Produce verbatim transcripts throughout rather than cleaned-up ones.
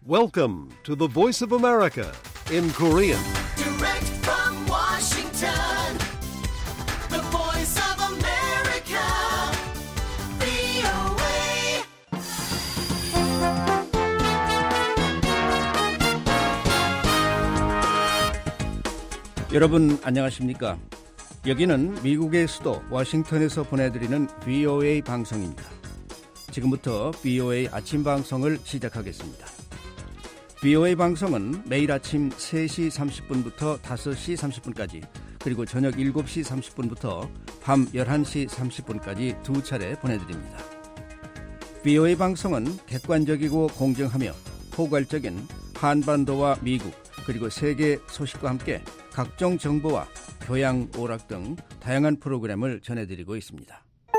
Welcome to the Voice of America in Korean. Direct from Washington, the Voice of America, 브이오에이. 여러분 안녕하십니까? 여기는 미국의 수도 워싱턴에서 보내드리는 브이오에이 방송입니다. 지금부터 브이오에이 아침 방송을 시작하겠습니다. 브이오에이 방송은 매일 아침 세 시 삼십 분부터 다섯 시 삼십 분까지 그리고 저녁 일곱 시 삼십 분부터 밤 열한 시 삼십 분까지 두 차례 보내드립니다. 브이오에이 방송은 객관적이고 공정하며 포괄적인 한반도와 미국 그리고 세계 소식과 함께 각종 정보와 교양, 오락 등 다양한 프로그램을 전해드리고 있습니다.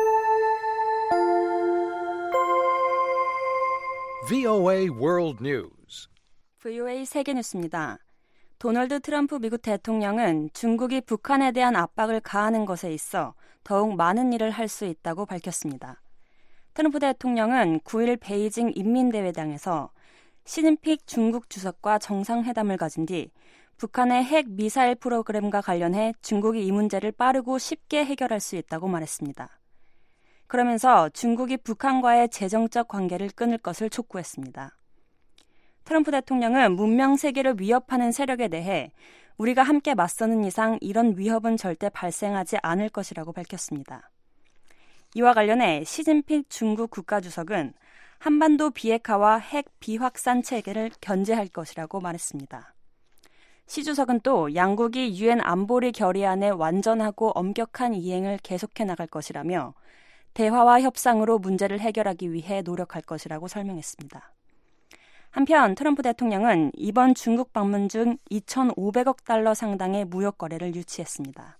브이오에이 World News. 브이오에이 세계뉴스입니다. 도널드 트럼프 미국 대통령은 중국이 북한에 대한 압박을 가하는 것에 있어 더욱 많은 일을 할 수 있다고 밝혔습니다. 트럼프 대통령은 구 일 베이징 인민대회당에서 시진핑 중국 주석과 정상회담을 가진 뒤 북한의 핵 미사일 프로그램과 관련해 중국이 이 문제를 빠르고 쉽게 해결할 수 있다고 말했습니다. 그러면서 중국이 북한과의 재정적 관계를 끊을 것을 촉구했습니다. 트럼프 대통령은 문명 세계를 위협하는 세력에 대해 우리가 함께 맞서는 이상 이런 위협은 절대 발생하지 않을 것이라고 밝혔습니다. 이와 관련해 시진핑 중국 국가주석은 한반도 비핵화와 핵 비확산 체계를 견제할 것이라고 말했습니다. 시 주석은 또 양국이 유엔 안보리 결의안의 완전하고 엄격한 이행을 계속해 나갈 것이라며 대화와 협상으로 문제를 해결하기 위해 노력할 것이라고 설명했습니다. 한편 트럼프 대통령은 이번 중국 방문 중 이천오백억 달러 상당의 무역 거래를 유치했습니다.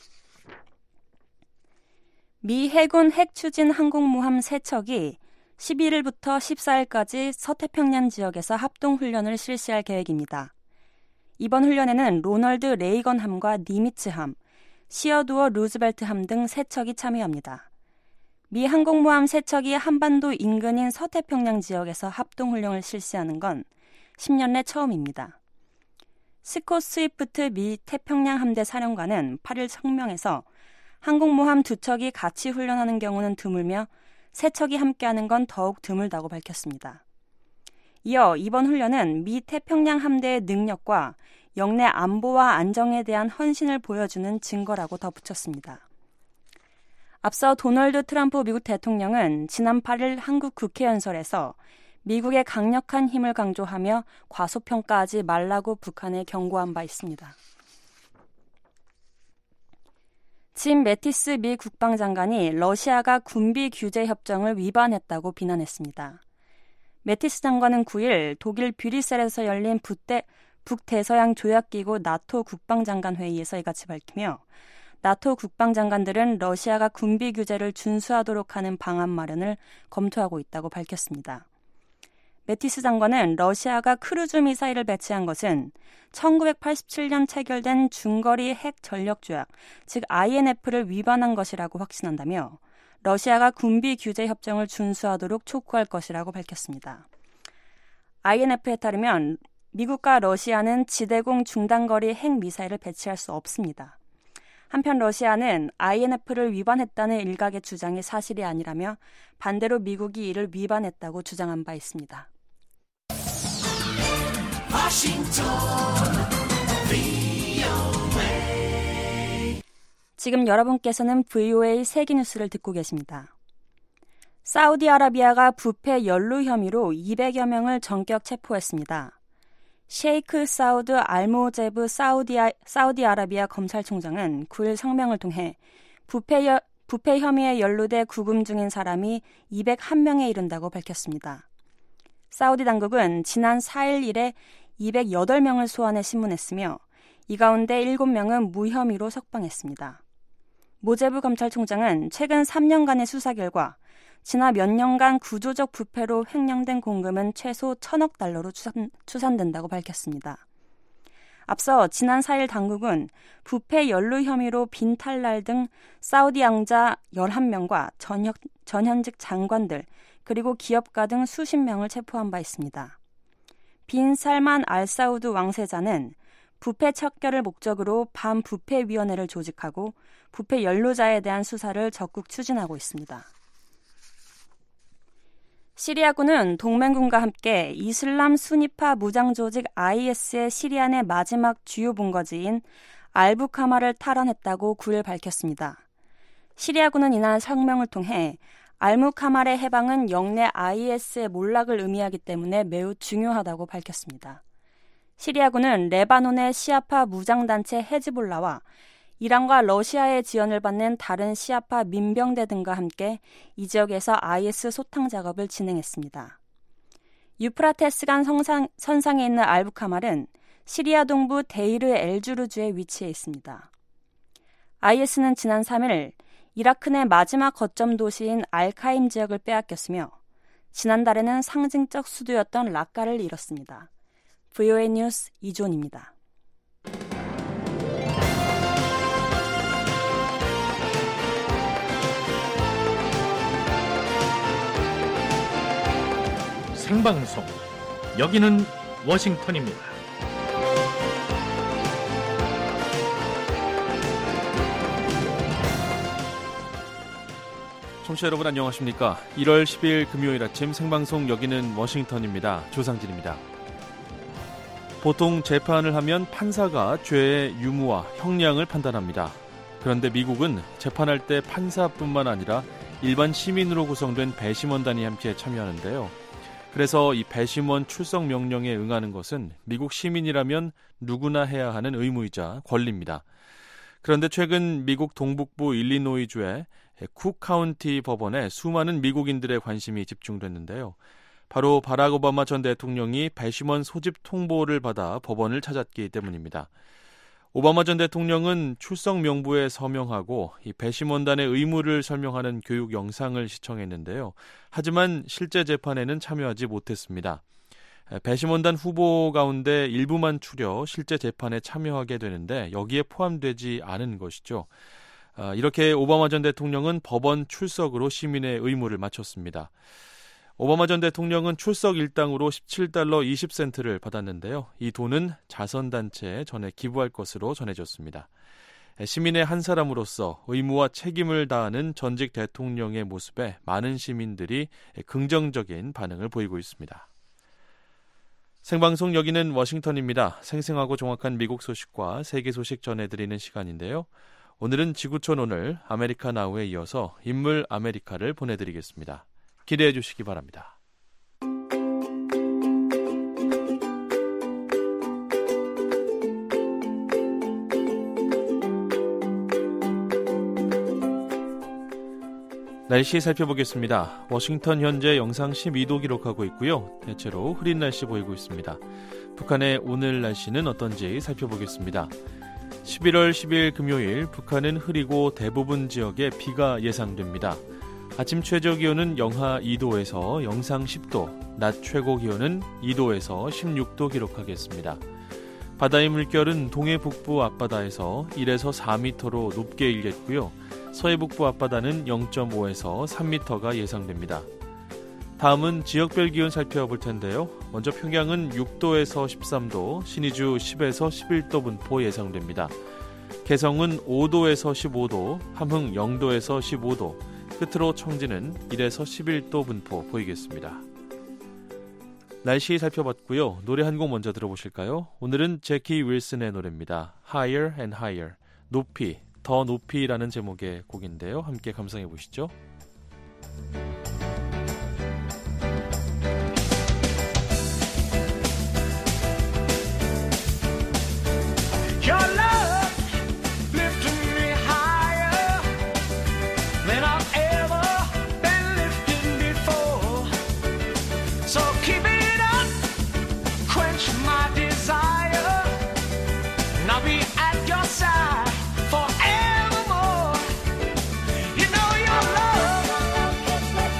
미 해군 핵추진 항공모함 세 척이 십일 일부터 십사 일까지 서태평양 지역에서 합동훈련을 실시할 계획입니다. 이번 훈련에는 로널드 레이건함과 니미츠함, 시어두어 루즈벨트함 등 세 척이 참여합니다. 미 항공모함 세 척이 한반도 인근인 서태평양 지역에서 합동훈련을 실시하는 건 십 년 내 처음입니다. 스콧 스위프트 미 태평양 함대 사령관은 팔 일 성명에서 항공모함 두 척이 같이 훈련하는 경우는 드물며 세 척이 함께하는 건 더욱 드물다고 밝혔습니다. 이어 이번 훈련은 미 태평양 함대의 능력과 영내 안보와 안정에 대한 헌신을 보여주는 증거라고 덧붙였습니다. 앞서 도널드 트럼프 미국 대통령은 지난 팔 일 한국 국회 연설에서 미국의 강력한 힘을 강조하며 과소평가하지 말라고 북한에 경고한 바 있습니다. 짐 매티스 미 국방장관이 러시아가 군비 규제 협정을 위반했다고 비난했습니다. 매티스 장관은 구 일 독일 브뤼셀에서 열린 북대, 북대서양 조약기구 나토 국방장관 회의에서 이같이 밝히며 나토 국방장관들은 러시아가 군비 규제를 준수하도록 하는 방안 마련을 검토하고 있다고 밝혔습니다. 매티스 장관은 러시아가 크루즈 미사일을 배치한 것은 천구백팔십칠 년 체결된 중거리 핵 전력 조약, 즉 아이엔에프를 위반한 것이라고 확신한다며 러시아가 군비 규제 협정을 준수하도록 촉구할 것이라고 밝혔습니다. 아이엔에프에 따르면 미국과 러시아는 지대공 중단거리 핵 미사일을 배치할 수 없습니다. 한편 러시아는 아이엔에프를 위반했다는 일각의 주장이 사실이 아니라며 반대로 미국이 이를 위반했다고 주장한 바 있습니다. 워싱턴, 브이오에이. 지금 여러분께서는 브이오에이 세계뉴스를 듣고 계십니다. 사우디아라비아가 부패 연루 혐의로 이백여 명을 전격 체포했습니다. 셰이크 사우드 알모제브 사우디아, 사우디아라비아 검찰총장은 구 일 성명을 통해 부패, 여, 부패 혐의에 연루돼 구금 중인 사람이 이백일 명에 이른다고 밝혔습니다. 사우디 당국은 지난 사 일 일에 이백팔 명을 소환해 신문했으며 이 가운데 일곱 명은 무혐의로 석방했습니다. 모제브 검찰총장은 최근 삼 년간의 수사 결과 지난 몇 년간 구조적 부패로 횡령된 공금은 최소 천억 달러로 추산, 추산된다고 밝혔습니다. 앞서 지난 사 일 당국은 부패 연루 혐의로 빈탈랄 등 사우디 양자 열한 명과 전역, 전현직 장관들 그리고 기업가 등 수십 명을 체포한 바 있습니다. 빈 살만 알사우드 왕세자는 부패 척결을 목적으로 반부패위원회를 조직하고 부패 연루자에 대한 수사를 적극 추진하고 있습니다. 시리아군은 동맹군과 함께 이슬람 수니파 무장조직 아이에스의 시리아 내 마지막 주요 본거지인 알부카마를 탈환했다고 구일 밝혔습니다. 시리아군은 이날 성명을 통해 알무카말의 해방은 영내 아이에스의 몰락을 의미하기 때문에 매우 중요하다고 밝혔습니다. 시리아군은 레바논의 시아파 무장단체 헤즈볼라와 이란과 러시아의 지원을 받는 다른 시아파 민병대 등과 함께 이 지역에서 아이에스 소탕 작업을 진행했습니다. 유프라테스강 성상, 선상에 있는 알부카말은 시리아 동부 데이르 엘주르주에 위치해 있습니다. 아이에스는 지난 삼 일 이라크 내 마지막 거점 도시인 알카임 지역을 빼앗겼으며 지난달에는 상징적 수도였던 라카를 잃었습니다. 브이오에이 뉴스 이존입니다. 생방송, 여기는 워싱턴입니다. 청취자 여러분 안녕하십니까? 일월 십일 금요일 아침 생방송 여기는 워싱턴입니다. 조상진입니다. 보통 재판을 하면 판사가 죄의 유무와 형량을 판단합니다. 그런데 미국은 재판할 때 판사뿐만 아니라 일반 시민으로 구성된 배심원단이 함께 참여하는데요. 그래서 이 배심원 출석 명령에 응하는 것은 미국 시민이라면 누구나 해야 하는 의무이자 권리입니다. 그런데 최근 미국 동북부 일리노이주의 쿡 카운티 법원에 수많은 미국인들의 관심이 집중됐는데요. 바로 바락 오바마 전 대통령이 배심원 소집 통보를 받아 법원을 찾았기 때문입니다. 오바마 전 대통령은 출석 명부에 서명하고 이 배심원단의 의무를 설명하는 교육 영상을 시청했는데요. 하지만 실제 재판에는 참여하지 못했습니다. 배심원단 후보 가운데 일부만 추려 실제 재판에 참여하게 되는데 여기에 포함되지 않은 것이죠. 이렇게 오바마 전 대통령은 법원 출석으로 시민의 의무를 마쳤습니다. 오바마 전 대통령은 출석 일당으로 십칠 달러 이십 센트를 받았는데요. 이 돈은 자선단체에 전해 기부할 것으로 전해졌습니다. 시민의 한 사람으로서 의무와 책임을 다하는 전직 대통령의 모습에 많은 시민들이 긍정적인 반응을 보이고 있습니다. 생방송 여기는 워싱턴입니다. 생생하고 정확한 미국 소식과 세계 소식 전해드리는 시간인데요. 오늘은 지구촌 오늘 아메리카 나우에 이어서 인물 아메리카를 보내드리겠습니다. 기대해 주시기 바랍니다. 날씨 살펴보겠습니다. 워싱턴 현재 영상 십이 도 기록하고 있고요. 대체로 흐린 날씨 보이고 있습니다. 북한의 오늘 날씨는 어떤지 살펴보겠습니다. 십일월 십일 금요일 북한은 흐리고 대부분 지역에 비가 예상됩니다. 아침 최저 기온은 영하 이 도에서 영상 십 도, 낮 최고 기온은 이 도에서 십육 도 기록하겠습니다. 바다의 물결은 동해 북부 앞바다에서 일에서 사 미터로 높게 일겠고요. 서해 북부 앞바다는 영 점 오에서 삼 미터가 예상됩니다. 다음은 지역별 기온 살펴볼 텐데요. 먼저 평양은 육 도에서 십삼 도, 신의주 십에서 십일 도 분포 예상됩니다. 개성은 오 도에서 십오 도, 함흥 영 도에서 십오 도, 끝으로 청진은 일에서 십일 도 분포 보이겠습니다. 날씨 살펴봤고요. 노래 한 곡 먼저 들어보실까요? 오늘은 제키 윌슨의 노래입니다. Higher and Higher, 높이, 더 높이라는 제목의 곡인데요. 함께 감상해 보시죠. Forevermore, you know your love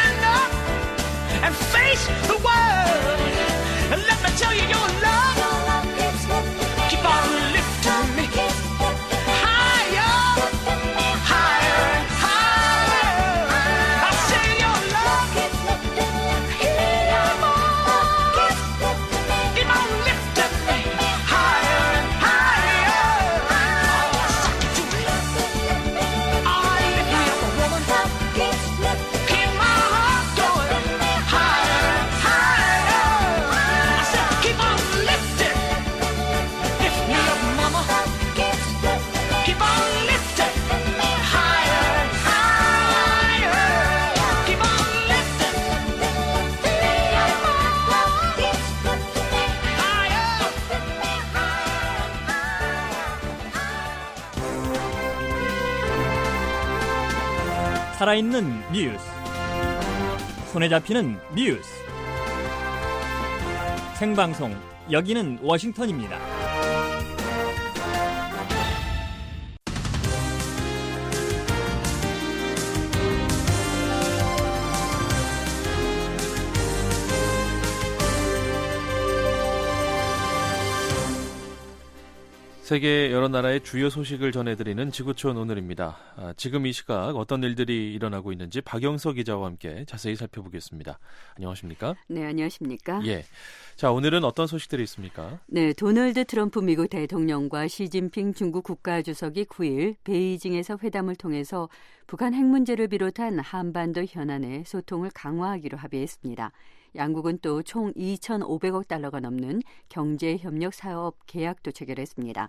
stand up and face the world. And let me tell you, your love, your love keeps keep on lifting me higher, higher and higher. I say your love keeps lifting me, keep on lifting me higher and higher. Oh, lift me up, woman. Keep my heart going higher and higher. I said, keep on lifting. Lift me up, mama. Keep on lifting higher and higher. Keep on lifting 살아있는 뉴스, 손에 잡히는 뉴스, 생방송, 여기는 워싱턴입니다. 세계 여러 나라의 주요 소식을 전해드리는 지구촌 오늘입니다. 아, 지금 이 시각 어떤 일들이 일어나고 있는지 박영서 기자와 함께 자세히 살펴보겠습니다. 안녕하십니까? 네, 안녕하십니까? 예. 자, 오늘은 어떤 소식들이 있습니까? 네, 도널드 트럼프 미국 대통령과 시진핑 중국 국가주석이 구 일 베이징에서 회담을 통해서 북한 핵 문제를 비롯한 한반도 현안의 소통을 강화하기로 합의했습니다. 양국은 또 총 이천오백억 달러가 넘는 경제협력 사업 계약도 체결했습니다.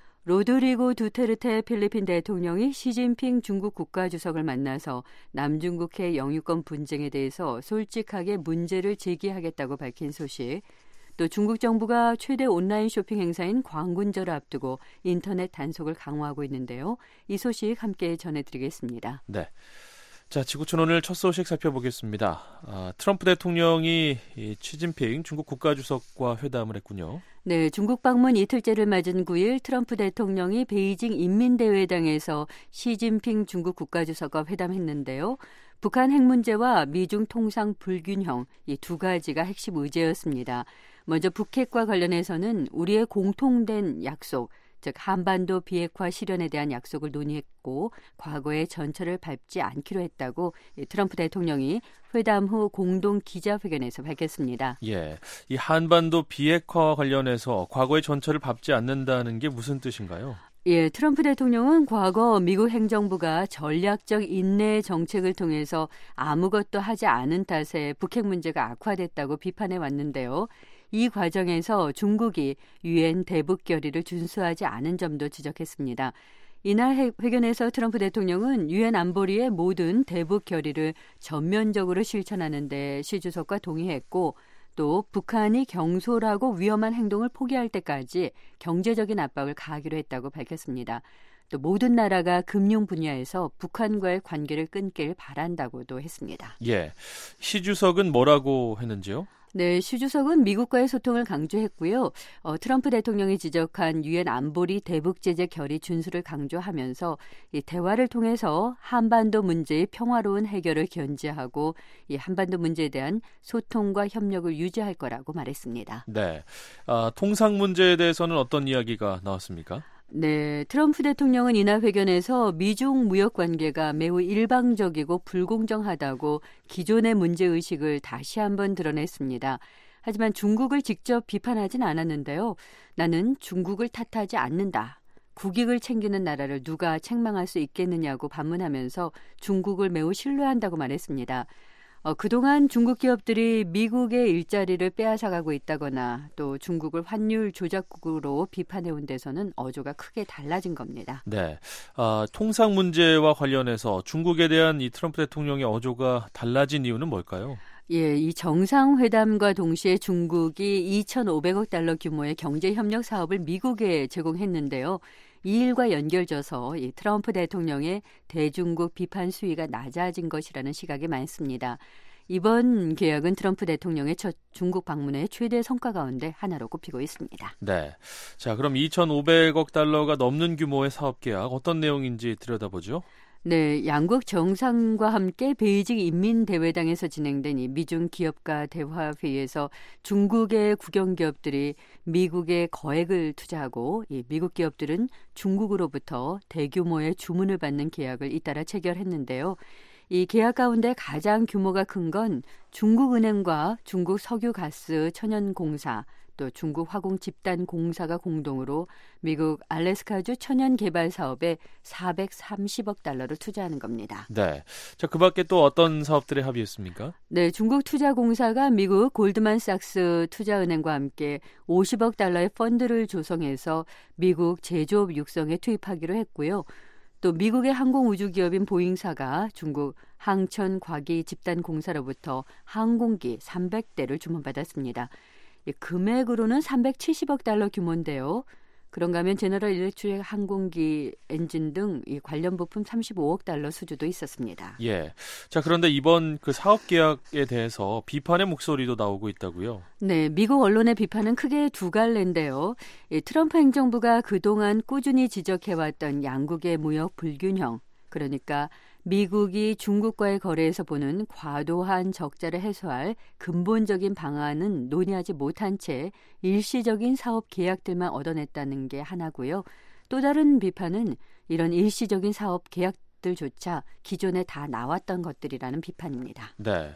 로드리고 두테르테 필리핀 대통령이 시진핑 중국 국가주석을 만나서 남중국해 영유권 분쟁에 대해서 솔직하게 문제를 제기하겠다고 밝힌 소식, 또 중국 정부가 최대 온라인 쇼핑 행사인 광군절을 앞두고 인터넷 단속을 강화하고 있는데요. 이 소식 함께 전해드리겠습니다. 네. 자, 지구촌 오늘 첫 소식 살펴보겠습니다. 아, 트럼프 대통령이 이 시진핑 중국 국가주석과 회담을 했군요. 네, 중국 방문 이틀째를 맞은 구 일 트럼프 대통령이 베이징 인민대회당에서 시진핑 중국 국가주석과 회담했는데요. 북한 핵 문제와 미중 통상 불균형, 이 두 가지가 핵심 의제였습니다. 먼저 북핵과 관련해서는 우리의 공통된 약속, 즉 한반도 비핵화 실현에 대한 약속을 논의했고 과거의 전철을 밟지 않기로 했다고 트럼프 대통령이 회담 후 공동 기자회견에서 밝혔습니다. 예, 이 한반도 비핵화와 관련해서 과거의 전철을 밟지 않는다는 게 무슨 뜻인가요? 예, 트럼프 대통령은 과거 미국 행정부가 전략적 인내 정책을 통해서 아무것도 하지 않은 탓에 북핵 문제가 악화됐다고 비판해 왔는데요. 이 과정에서 중국이 유엔 대북 결의를 준수하지 않은 점도 지적했습니다. 이날 회견에서 트럼프 대통령은 유엔 안보리의 모든 대북 결의를 전면적으로 실천하는 데 시 주석과 동의했고 또 북한이 경솔하고 위험한 행동을 포기할 때까지 경제적인 압박을 가하기로 했다고 밝혔습니다. 또 모든 나라가 금융 분야에서 북한과의 관계를 끊길 바란다고도 했습니다. 예, 시 주석은 뭐라고 했는지요? 네, 시 주석은 미국과의 소통을 강조했고요. 어, 트럼프 대통령이 지적한 유엔 안보리 대북 제재 결의 준수를 강조하면서 이 대화를 통해서 한반도 문제의 평화로운 해결을 견지하고 이 한반도 문제에 대한 소통과 협력을 유지할 거라고 말했습니다. 네, 아, 통상 문제에 대해서는 어떤 이야기가 나왔습니까? 네, 트럼프 대통령은 이날 회견에서 미중 무역 관계가 매우 일방적이고 불공정하다고 기존의 문제의식을 다시 한번 드러냈습니다. 하지만 중국을 직접 비판하진 않았는데요. 나는 중국을 탓하지 않는다. 국익을 챙기는 나라를 누가 책망할 수 있겠느냐고 반문하면서 중국을 매우 신뢰한다고 말했습니다. 어, 그동안 중국 기업들이 미국의 일자리를 빼앗아가고 있다거나 또 중국을 환율 조작국으로 비판해온 데서는 어조가 크게 달라진 겁니다. 네, 아, 통상 문제와 관련해서 중국에 대한 이 트럼프 대통령의 어조가 달라진 이유는 뭘까요? 예, 이 정상회담과 동시에 중국이 이천오백억 달러 규모의 경제협력 사업을 미국에 제공했는데요. 이 일과 연결져서 이 트럼프 대통령의 대중국 비판 수위가 낮아진 것이라는 시각이 많습니다. 이번 계약은 트럼프 대통령의 첫 중국 방문의 최대 성과 가운데 하나로 꼽히고 있습니다. 네, 자 그럼 이천오백억 달러가 넘는 규모의 사업 계약 어떤 내용인지 들여다보죠. 네, 양국 정상과 함께 베이징 인민대회당에서 진행된 이 미중 기업가 대화 회의에서 중국의 국영 기업들이 미국에 거액을 투자하고 이 미국 기업들은 중국으로부터 대규모의 주문을 받는 계약을 잇따라 체결했는데요. 이 계약 가운데 가장 규모가 큰 건 중국은행과 중국 석유가스 천연공사 또 중국 화공 집단공사가 공동으로 미국 알래스카주 천연 개발 사업에 사백삼십억 달러를 투자하는 겁니다. 네. 자, 그 밖에 또 어떤 사업들에 합의했습니까? 네, 중국 투자공사가 미국 골드만삭스 투자은행과 함께 오십억 달러의 펀드를 조성해서 미국 제조업 육성에 투입하기로 했고요. 또 미국의 항공우주기업인 보잉사가 중국 항천과기 집단공사로부터 항공기 삼백 대를 주문받았습니다. 금액으로는 삼백칠십억 달러 규모인데요. 그런가 하면 제너럴 일렉트릭 항공기 엔진 등 이 관련 부품 삼십오억 달러 수주도 있었습니다. 예. 자, 그런데 이번 그 사업 계약에 대해서 비판의 목소리도 나오고 있다고요? 네, 미국 언론의 비판은 크게 두 갈래인데요. 이 트럼프 행정부가 그동안 꾸준히 지적해왔던 양국의 무역 불균형, 그러니까 미국이 중국과의 거래에서 보는 과도한 적자를 해소할 근본적인 방안은 논의하지 못한 채 일시적인 사업 계약들만 얻어냈다는 게 하나고요. 또 다른 비판은 이런 일시적인 사업 계약들조차 기존에 다 나왔던 것들이라는 비판입니다. 네.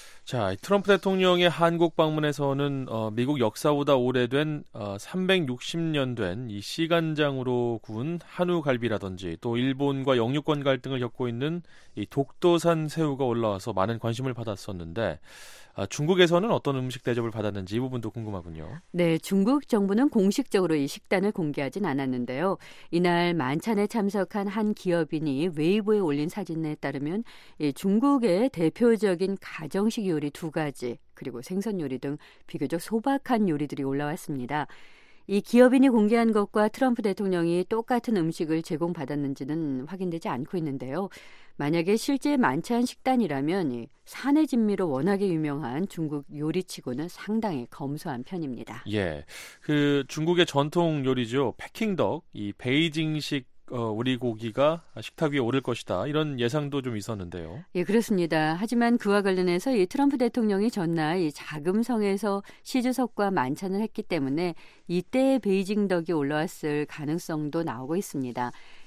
자, 트럼프 대통령의 한국 방문에서는 어, 미국 역사보다 오래된 어, 삼백육십 년 된 이 시간장으로 구운 한우 갈비라든지 또 일본과 영유권 갈등을 겪고 있는 이 독도산 새우가 올라와서 많은 관심을 받았었는데 아, 중국에서는 어떤 음식 대접을 받았는지 이 부분도 궁금하군요. 네, 중국 정부는 공식적으로 이 식단을 공개하진 않았는데요. 이날 만찬에 참석한 한 기업인이 웨이보에 올린 사진에 따르면 이 중국의 대표적인 가정식 요리 두 가지 그리고 생선 요리 등 비교적 소박한 요리들이 올라왔습니다. 이 기업인이 공개한 것과 트럼프 대통령이 똑같은 음식을 제공받았는지는 확인되지 않고 있는데요. 만약에 실제 만찬 식단이라면 산의 진미로 워낙에 유명한 중국 요리치고는 상당히 검소한 편입니다. 예, 그 중국의 전통 요리죠. 패킹덕, 이 베이징식 어, 오리고기가 식탁 위에 오를 것이다. 이런 예상도 좀 있었는데요. 예, 그렇습니다. 하지만 그와 관련해서 이 트럼프 대통령이 전날 이 자금성에서 시 주석과 만찬을 했기 때문에 이때 베이징 덕이 올라왔을 가능성도 나오고 있습니다.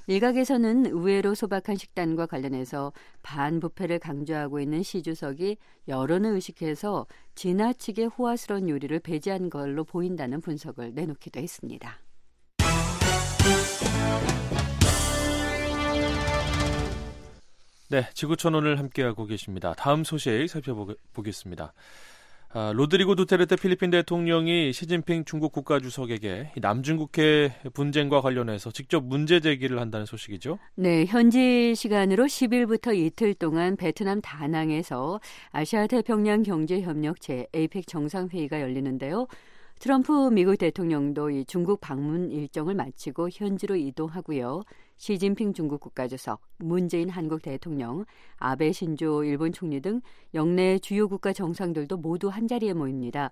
일각에서는 의외로 소박한 식단과 관련해서 반부패를 강조하고 있는 시 주석이 여론을 의식해서 지나치게 호화스러운 요리를 배제한 걸로 보인다는 분석을 내놓기도 했습니다. 네, 지구촌오늘 함께하고 계십니다. 다음 소식 살펴보겠습니다. 아, 로드리고 두테르테 필리핀 대통령이 시진핑 중국 국가주석에게 남중국해 분쟁과 관련해서 직접 문제 제기를 한다는 소식이죠? 네, 현지 시간으로 십 일부터 이틀 동안 베트남 다낭에서 아시아태평양 경제협력체 에이펙 정상회의가 열리는데요. 트럼프 미국 대통령도 이 중국 방문 일정을 마치고 현지로 이동하고요. 시진핑 중국 국가주석, 문재인 한국 대통령, 아베 신조 일본 총리 등 영내 주요 국가 정상들도 모두 한자리에 모입니다.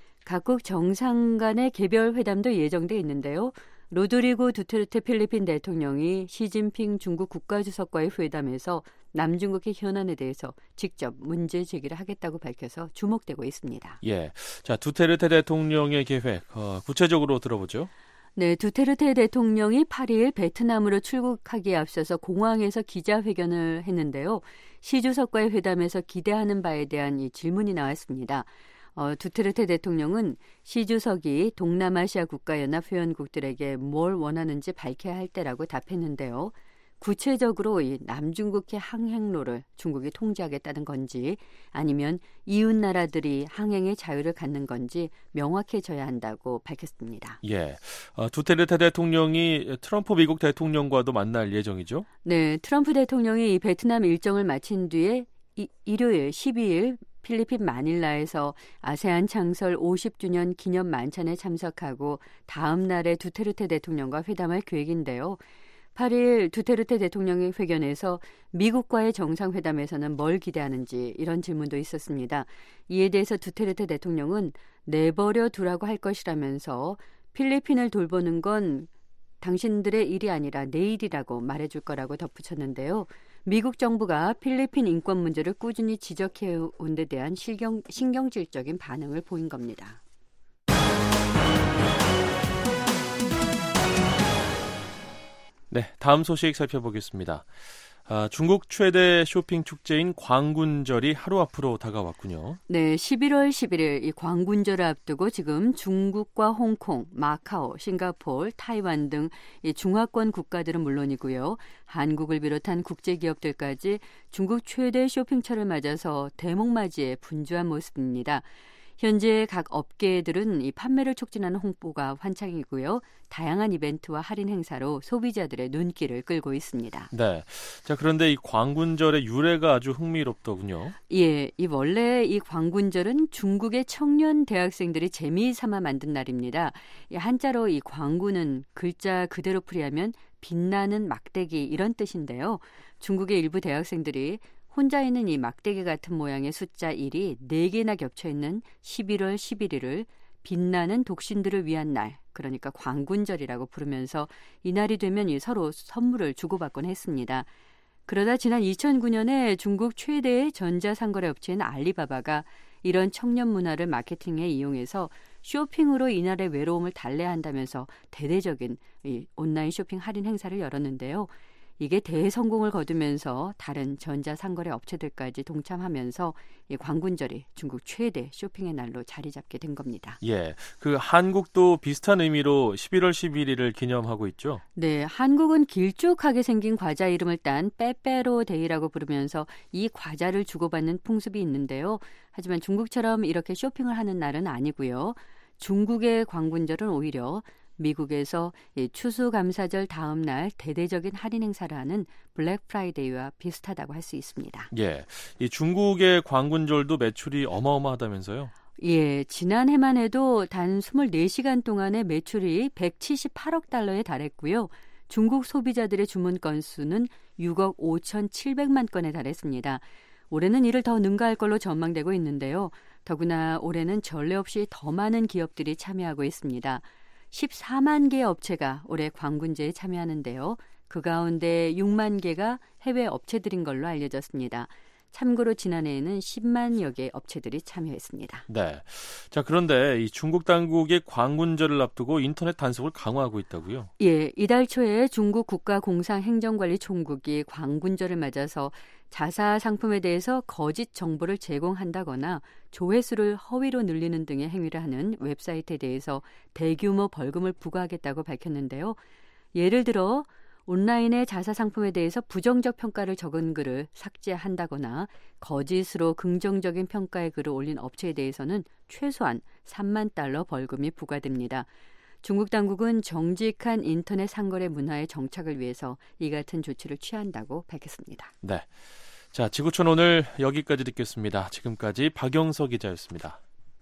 각국 정상 간의 개별 회담도 예정돼 있는데요. 로드리고 두테르테 필리핀 대통령이 시진핑 중국 국가주석과의 회담에서 남중국해 현안에 대해서 직접 문제 제기를 하겠다고 밝혀서 주목되고 있습니다. 예, 자 두테르테 대통령의 계획 어, 구체적으로 들어보죠. 네, 두테르테 대통령이 팔 일 베트남으로 출국하기에 앞서서 공항에서 기자회견을 했는데요. 시 주석과의 회담에서 기대하는 바에 대한 이 질문이 나왔습니다. 어, 두테르테 대통령은 시 주석이 동남아시아 국가연합 회원국들에게 뭘 원하는지 밝혀야 할 때라고 답했는데요. 구체적으로 이 남중국해 항행로를 중국이 통제하겠다는 건지 아니면 이웃 나라들이 항행의 자유를 갖는 건지 명확해져야 한다고 밝혔습니다. 예, 어, 두테르테 대통령이 트럼프 미국 대통령과도 만날 예정이죠? 네, 트럼프 대통령이 이 베트남 일정을 마친 뒤에 이, 일요일 십이 일 필리핀 마닐라에서 아세안 창설 오십 주년 기념 만찬에 참석하고 다음 날에 두테르테 대통령과 회담할 계획인데요. 팔 일 두테르테 대통령의 회견에서 미국과의 정상회담에서는 뭘 기대하는지 이런 질문도 있었습니다. 이에 대해서 두테르테 대통령은 내버려 두라고 할 것이라면서 필리핀을 돌보는 건 당신들의 일이 아니라 내 일이라고 말해줄 거라고 덧붙였는데요. 미국 정부가 필리핀 인권 문제를 꾸준히 지적해온 데 대한 신경, 신경질적인 반응을 보인 겁니다. 네, 다음 소식 살펴보겠습니다. 아, 중국 최대 쇼핑 축제인 광군절이 하루 앞으로 다가왔군요. 네, 십일월 십일일 이 광군절을 앞두고 지금 중국과 홍콩, 마카오, 싱가포르, 타이완 등 이 중화권 국가들은 물론이고요. 한국을 비롯한 국제 기업들까지 중국 최대 쇼핑철을 맞아서 대목맞이에 분주한 모습입니다. 현재 각 업계들은 이 판매를 촉진하는 홍보가 환창이고요. 다양한 이벤트와 할인 행사로 소비자들의 눈길을 끌고 있습니다. 네. 자, 그런데 이 광군절의 유래가 아주 흥미롭더군요. 예, 이 원래 이 광군절은 중국의 청년 대학생들이 재미삼아 만든 날입니다. 이 한자로 이 광군은 글자 그대로 풀이하면 빛나는 막대기 이런 뜻인데요. 중국의 일부 대학생들이 혼자 있는 이 막대기 같은 모양의 숫자 일이 네 개나 겹쳐있는 십일월 십일일을 빛나는 독신들을 위한 날, 그러니까 광군절이라고 부르면서 이날이 되면 이 서로 선물을 주고받곤 했습니다. 그러다 지난 이천구년에 중국 최대의 전자상거래 업체인 알리바바가 이런 청년 문화를 마케팅에 이용해서 쇼핑으로 이날의 외로움을 달래한다면서 대대적인 이 온라인 쇼핑 할인 행사를 열었는데요. 이게 대성공을 거두면서 다른 전자상거래 업체들까지 동참하면서 이 광군절이 중국 최대 쇼핑의 날로 자리 잡게 된 겁니다. 예, 그 한국도 비슷한 의미로 십일월 십일일을 기념하고 있죠? 네, 한국은 길쭉하게 생긴 과자 이름을 딴 빼빼로 데이라고 부르면서 이 과자를 주고받는 풍습이 있는데요. 하지만 중국처럼 이렇게 쇼핑을 하는 날은 아니고요. 중국의 광군절은 오히려 미국에서 추수감사절 다음 날 대대적인 할인 행사를 하는 블랙 프라이데이와 비슷하다고 할 수 있습니다. 예, 이 중국의 광군절도 매출이 어마어마하다면서요? 예, 지난해만 해도 단 이십사 시간 동안의 매출이 백칠십팔억 달러에 달했고요. 중국 소비자들의 주문 건수는 육억 오천칠백만 건에 달했습니다. 올해는 이를 더 능가할 걸로 전망되고 있는데요. 더구나 올해는 전례 없이 더 많은 기업들이 참여하고 있습니다. 십사만 개의 업체가 올해 광군제에 참여하는데요. 그 가운데 육만 개가 해외 업체들인 걸로 알려졌습니다. 참고로 지난해에는 십만여 개의 업체들이 참여했습니다. 네. 자, 그런데 이 중국 당국이 광군절을 앞두고 인터넷 단속을 강화하고 있다고요? 예, 이달 초에 중국 국가공상행정관리총국이 광군절을 맞아서 자사 상품에 대해서 거짓 정보를 제공한다거나 조회수를 허위로 늘리는 등의 행위를 하는 웹사이트에 대해서 대규모 벌금을 부과하겠다고 밝혔는데요. 예를 들어 온라인의 자사 상품에 대해서 부정적 평가를 적은 글을 삭제한다거나 거짓으로 긍정적인 평가의 글을 올린 업체에 대해서는 최소한 삼만 달러 벌금이 부과됩니다. 중국 당국은 정직한 인터넷 상거래 문화의 정착을 위해서 이 같은 조치를 취한다고 밝혔습니다. 네. 자, 지구촌 오늘 여기까지 듣겠습니다. 지금까지 박영서 기자였습니다.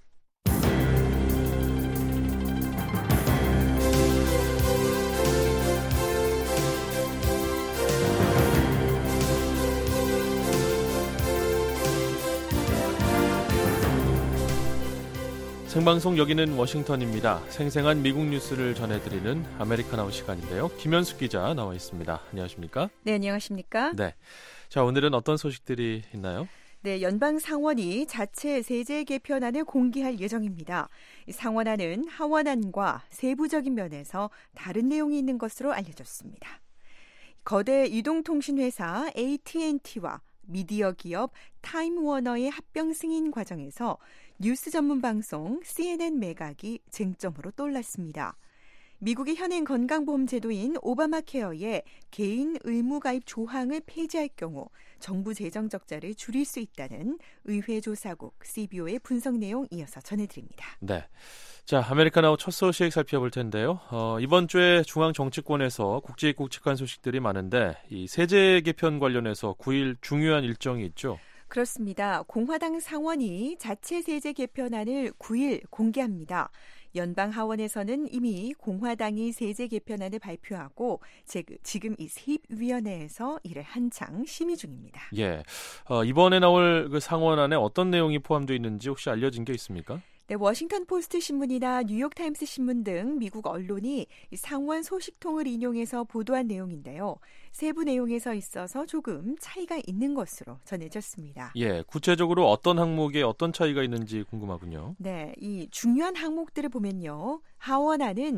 생방송 여기는 워싱턴입니다. 생생한 미국 뉴스를 전해드리는 아메리카나우 시간인데요. 김현숙 기자 나와 있습니다. 안녕하십니까? 네, 안녕하십니까? 네. 자, 오늘은 어떤 소식들이 있나요? 네, 연방 상원이 자체 세제 개편안을 공개할 예정입니다. 상원안은 하원안과 세부적인 면에서 다른 내용이 있는 것으로 알려졌습니다. 거대 이동통신회사 에이티앤티와 미디어 기업 타임워너의 합병 승인 과정에서 뉴스 전문 방송 씨엔엔 매각이 쟁점으로 떠올랐습니다. 미국의 현행 건강보험 제도인 오바마 케어의 개인 의무 가입 조항을 폐지할 경우 정부 재정 적자를 줄일 수 있다는 의회 조사국 씨비오의 분석 내용 이어서 전해드립니다. 네. 자, 아메리카나우 첫 소식 살펴볼 텐데요. 어, 이번 주에 중앙 정치권에서 굵직굵직한 소식들이 많은데 이 세제 개편 관련해서 구일 중요한 일정이 있죠. 그렇습니다. 공화당 상원이 자체 세제 개편안을 구일 공개합니다. 연방 하원에서는 이미 공화당이 세제 개편안을 발표하고 지금 이 세입위원회에서 이를 한창 심의 중입니다. 예, 어, 이번에 나올 그 상원안에 어떤 내용이 포함되어 있는지 혹시 알려진 게 있습니까? 네, 워싱턴 포스트 신문이나 뉴욕 타임스 신문 등 미국 언론이 상원 소식통을 인용해서 보도한 내용인데요. 세부 내용에서 있어서 조금 차이가 있는 것으로 전해졌습니다. 예, 구체적으로 어떤 항목에 어떤 차이가 있는지 궁금하군요. 네, 이 중요한 항목들을 보면요. 하원안은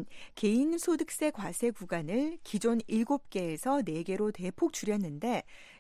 개인소득세 과세 구간을 기존 일곱 개에서 네 개로 대폭 줄였는데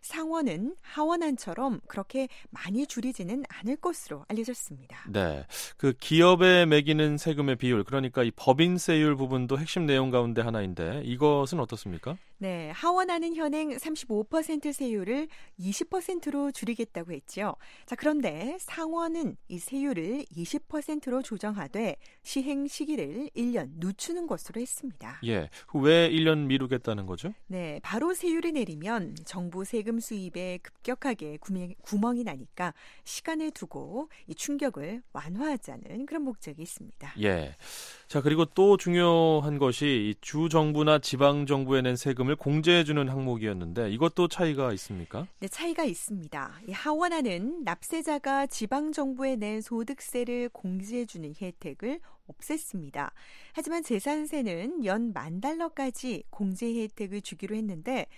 상원은 하원안처럼 그렇게 많이 줄이지는 않을 것으로 알려졌습니다. 네, 그 기업에 매기는 세금의 비율, 그러니까 이 법인세율 부분도 핵심 내용 가운데 하나인데 이것은 어떻습니까? 네, 하원안은 현행 삼십오 퍼센트 세율을 이십 퍼센트로 줄이겠다고 했죠. 자, 그런데 상원은 이 세율을 이십 퍼센트로 조정하되 시행 시기를 일 년 늦추는 것으로 했습니다. 예, 왜 일 년 미루겠다는 거죠? 네, 바로 세율을 내리면 정부 세금 수입에 급격하게 구멍이 나니까 시간을 두고 이 충격을 완화하자는 그런 목적이 있습니다. 예. 자, 그리고 또 중요한 것이 이 주 정부나 지방 정부에 낸 세금을 공제해주는 항목이었는데 이것도 차이가 있습니까? 네, 차이가 있습니다. 이 하원안은 납세자가 지방 정부에 낸 소득세를 공제해주는 혜택을 없앴습니다. 하지만 재산세는 연 만 달러까지 공제 혜택을 주기로 했는데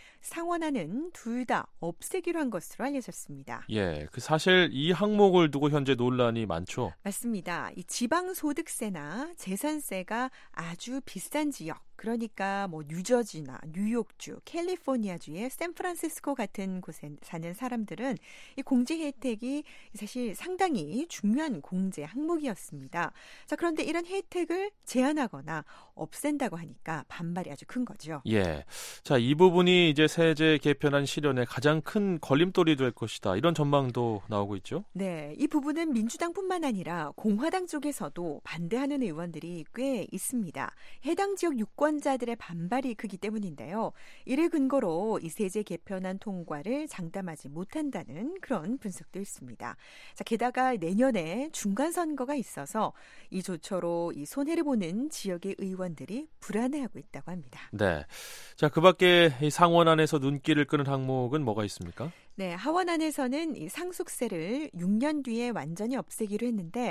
상원안은 둘 다 없애기로 한 것으로 알려졌습니다. 예, 그 사실 이 항목을 두고 현재 논란이 많죠. 맞습니다. 이 지방 소득세나 재산세가 아주 비싼 지역, 그러니까 뭐 뉴저지나 뉴욕주, 캘리포니아주의 샌프란시스코 같은 곳에 사는 사람들은 이 공제 혜택이 사실 상당히 중요한 공제 항목이었습니다. 자, 그런데 이런 혜택을 제한하거나 없앤다고 하니까 반발이 아주 큰 거죠. 예. 자, 이 부분이 이제 세제 개편안 실현에 가장 큰 걸림돌이 될 것이다. 이런 전망도 나오고 있죠. 네, 이 부분은 민주당뿐만 아니라 공화당 쪽에서도 반대하는 의원들이 꽤 있습니다. 해당 지역 유권자들의 반발이 크기 때문인데요. 이를 근거로 이 세제 개편안 통과를 장담하지 못한다는 그런 분석도 있습니다. 자, 게다가 내년에 중간 선거가 있어서 이 조처로 이 손해를 보는 지역의 의원들이 불안해하고 있다고 합니다. 네. 자, 그밖에 이 상원안에서 눈길을 끄는 항목은 뭐가 있습니까? 네, 하원안에서는 이 상속세를 육 년 뒤에 완전히 없애기로 했는데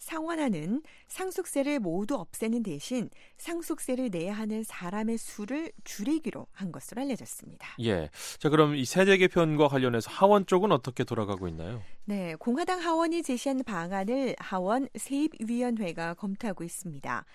상원안은 상속세를 모두 없애는 대신 상속세를 내야 하는 사람의 수를 줄이기로 한 것으로 알려졌습니다. 예. 자, 그럼 이 세제 개편과 관련해서 하원 쪽은 어떻게 돌아가고 있나요? 네, 공화당 하원이 제시한 방안을 하원 세입위원회가 검토하고 있습니다.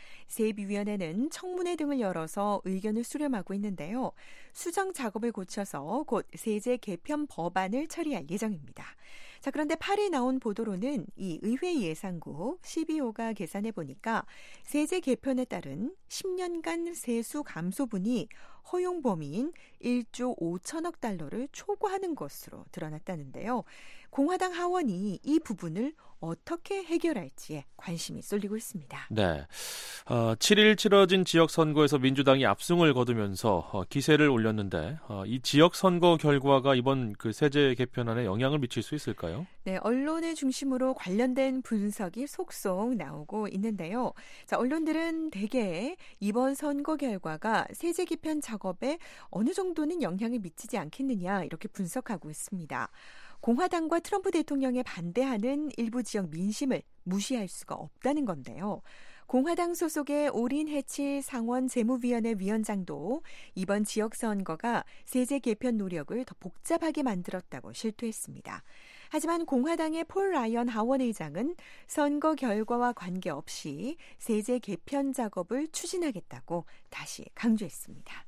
세입위원회는 청문회 등을 열어서 의견을 수렴하고 있는데요. 수정 작업을 거쳐서 곧 세제 개편 법안을 처리할 예정입니다. 자, 그런데 팔 일 나온 보도로는 이 의회 예산국 십이 호가 계산해 보니까 세제 개편에 따른 십 년간 세수 감소분이 허용 범위인 일조 오천억 달러를 초과하는 것으로 드러났다는데요. 공화당 하원이 이 부분을 어떻게 해결할지에 관심이 쏠리고 있습니다. 네, 어, 칠 일 치러진 지역선거에서 민주당이 압승을 거두면서 어, 기세를 올렸는데 어, 이 지역선거 결과가 이번 그 세제 개편안에 영향을 미칠 수 있을까요? 네, 언론을 중심으로 관련된 분석이 속속 나오고 있는데요. 자, 언론들은 대개 이번 선거 결과가 세제 개편 작업에 어느 정도는 영향을 미치지 않겠느냐 이렇게 분석하고 있습니다. 공화당과 트럼프 대통령에 반대하는 일부 지역 민심을 무시할 수가 없다는 건데요. 공화당 소속의 오린 해치 상원 재무위원회 위원장도 이번 지역선거가 세제 개편 노력을 더 복잡하게 만들었다고 실토했습니다. 하지만 공화당의 폴 라이언 하원의장은 선거 결과와 관계없이 세제 개편 작업을 추진하겠다고 다시 강조했습니다.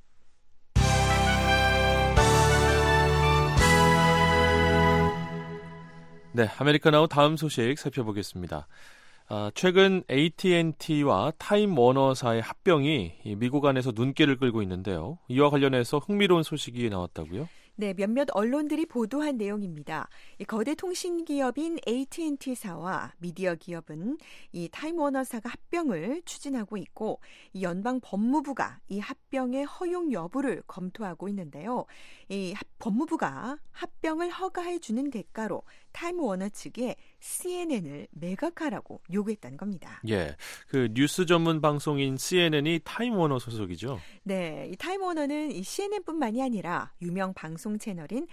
네, 아메리카나우 다음 소식 살펴보겠습니다. 아, 최근 에이티앤티와 타임워너사의 합병이 미국 안에서 눈길을 끌고 있는데요. 이와 관련해서 흥미로운 소식이 나왔다고요? 네, 몇몇 언론들이 보도한 내용입니다. 이 거대 통신 기업인 에이티앤티사와 미디어 기업은 이 타임워너사가 합병을 추진하고 있고 이 연방 법무부가 이 합병의 허용 여부를 검토하고 있는데요. 이 합, 법무부가 합병을 허가해 주는 대가로 타임워너 측에 씨엔엔을 매각하라고 요구했다는 겁니다. 예, 그 뉴스 전문 방송인 씨엔엔이 타임워너 소속이죠? 네, 이 타임워너는 이 씨엔엔뿐만이 아니라 유명 방송 방송 채널인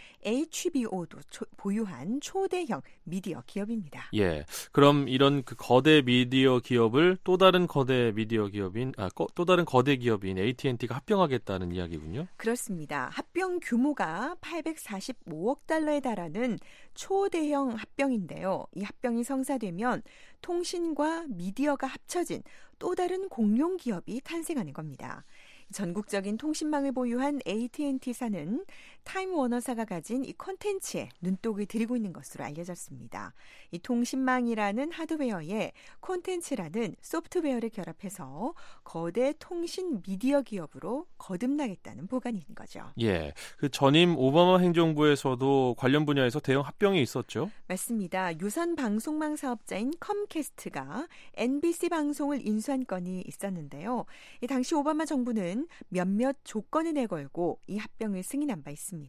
에이치비오도 초, 보유한 초대형 미디어 기업입니다. 예, 그럼 이런 그 거대 미디어 기업을 또 다른 거대 미디어 기업인 아, 또 다른 거대 기업인 에이티앤티가 합병하겠다는 이야기군요. 그렇습니다. 합병 규모가 팔백사십오억 달러에 달하는 초대형 합병인데요. 이 합병이 성사되면 통신과 미디어가 합쳐진 또 다른 공룡 기업이 탄생하는 겁니다. 전국적인 통신망을 보유한 에이티앤티사는 타임워너사가 가진 이 콘텐츠에 눈독을 들이고 있는 것으로 알려졌습니다. 이 통신망이라는 하드웨어에 콘텐츠라는 소프트웨어를 결합해서 거대 통신 미디어 기업으로 거듭나겠다는 보관인 거죠. 예, 그 전임 오바마 행정부에서도 관련 분야에서 대형 합병이 있었죠? 맞습니다. 유선 방송망 사업자인 컴캐스트가 엔비씨 방송을 인수한 건이 있었는데요. 이 당시 오바마 정부는 몇몇 조건을 내걸고 이 합병을 승인한 바 있습니다.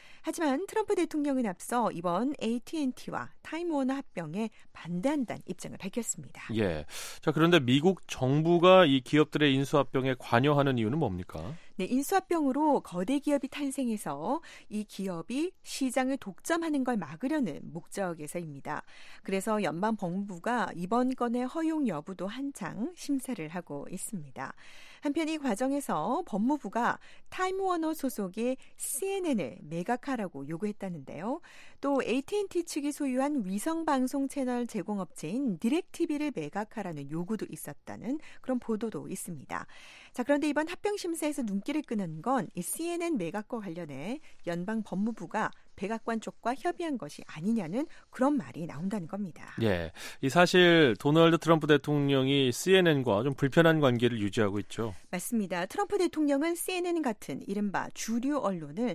하지만 트럼프 대통령은 앞서 이번 에이티앤티와 타임워너 합병에 반대한다는 입장을 밝혔습니다. 예. 자, 그런데 미국 정부가 이 기업들의 인수합병에 관여하는 이유는 뭡니까? 네, 인수합병으로 거대 기업이 탄생해서 이 기업이 시장을 독점하는 걸 막으려는 목적에서입니다. 그래서 연방법무부가 이번 건의 허용 여부도 한창 심사를 하고 있습니다. 한편 이 과정에서 법무부가 타임워너 소속의 씨엔엔을 매각하라고 요구했다는데요. 또 에이티앤티 측이 소유한 위성방송 채널 제공업체인 디렉티비를 매각하라는 요구도 있었다는 그런 보도도 있습니다. 자, 그런데 이번 합병심사에서 눈길을 끄는 건 이 씨엔엔 매각과 관련해 연방 법무부가 백악관 쪽과 협의한 것이 아니냐는 그런 말이 나온다는 겁니다. 예, 이 사실 도널드 트럼프 대통령이 씨엔엔과 좀 불편한 관계를 유지하고 있죠. 맞습니다. 트럼프 대통령은 씨엔엔 같은 이른바 주류 언론을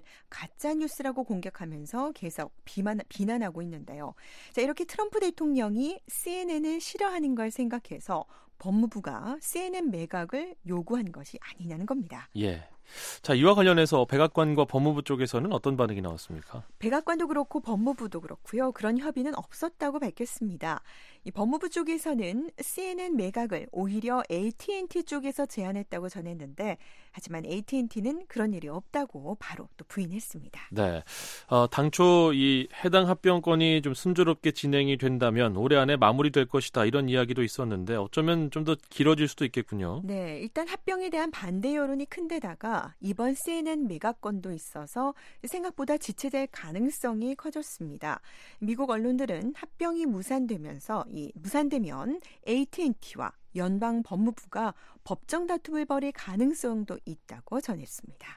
가짜뉴스라고 공격하면서 계속 비만, 비난하고 있는데요. 자, 이렇게 트럼프 대통령이 씨엔엔을 싫어하는 걸 생각해서 법무부가 씨엔엔 매각을 요구한 것이 아니냐는 겁니다. 예. 자, 이와 관련해서 백악관과 법무부 쪽에서는 어떤 반응이 나왔습니까? 백악관도 그렇고 법무부도 그렇고요. 그런 협의는 없었다고 밝혔습니다. 이 법무부 쪽에서는 씨엔엔 매각을 오히려 에이티앤티 쪽에서 제안했다고 전했는데 하지만 에이티앤티는 그런 일이 없다고 바로 또 부인했습니다. 네, 어, 당초 이 해당 합병건이 좀 순조롭게 진행이 된다면 올해 안에 마무리될 것이다 이런 이야기도 있었는데 어쩌면 좀 더 길어질 수도 있겠군요. 네, 일단 합병에 대한 반대 여론이 큰데다가 이번 씨엔엔 매각건도 있어서 생각보다 지체될 가능성이 커졌습니다. 미국 언론들은 합병이 무산되면서 이 무산되면 에이티앤티와 연방 법무부가 법정 다툼을 벌일 가능성도 있다고 전했습니다.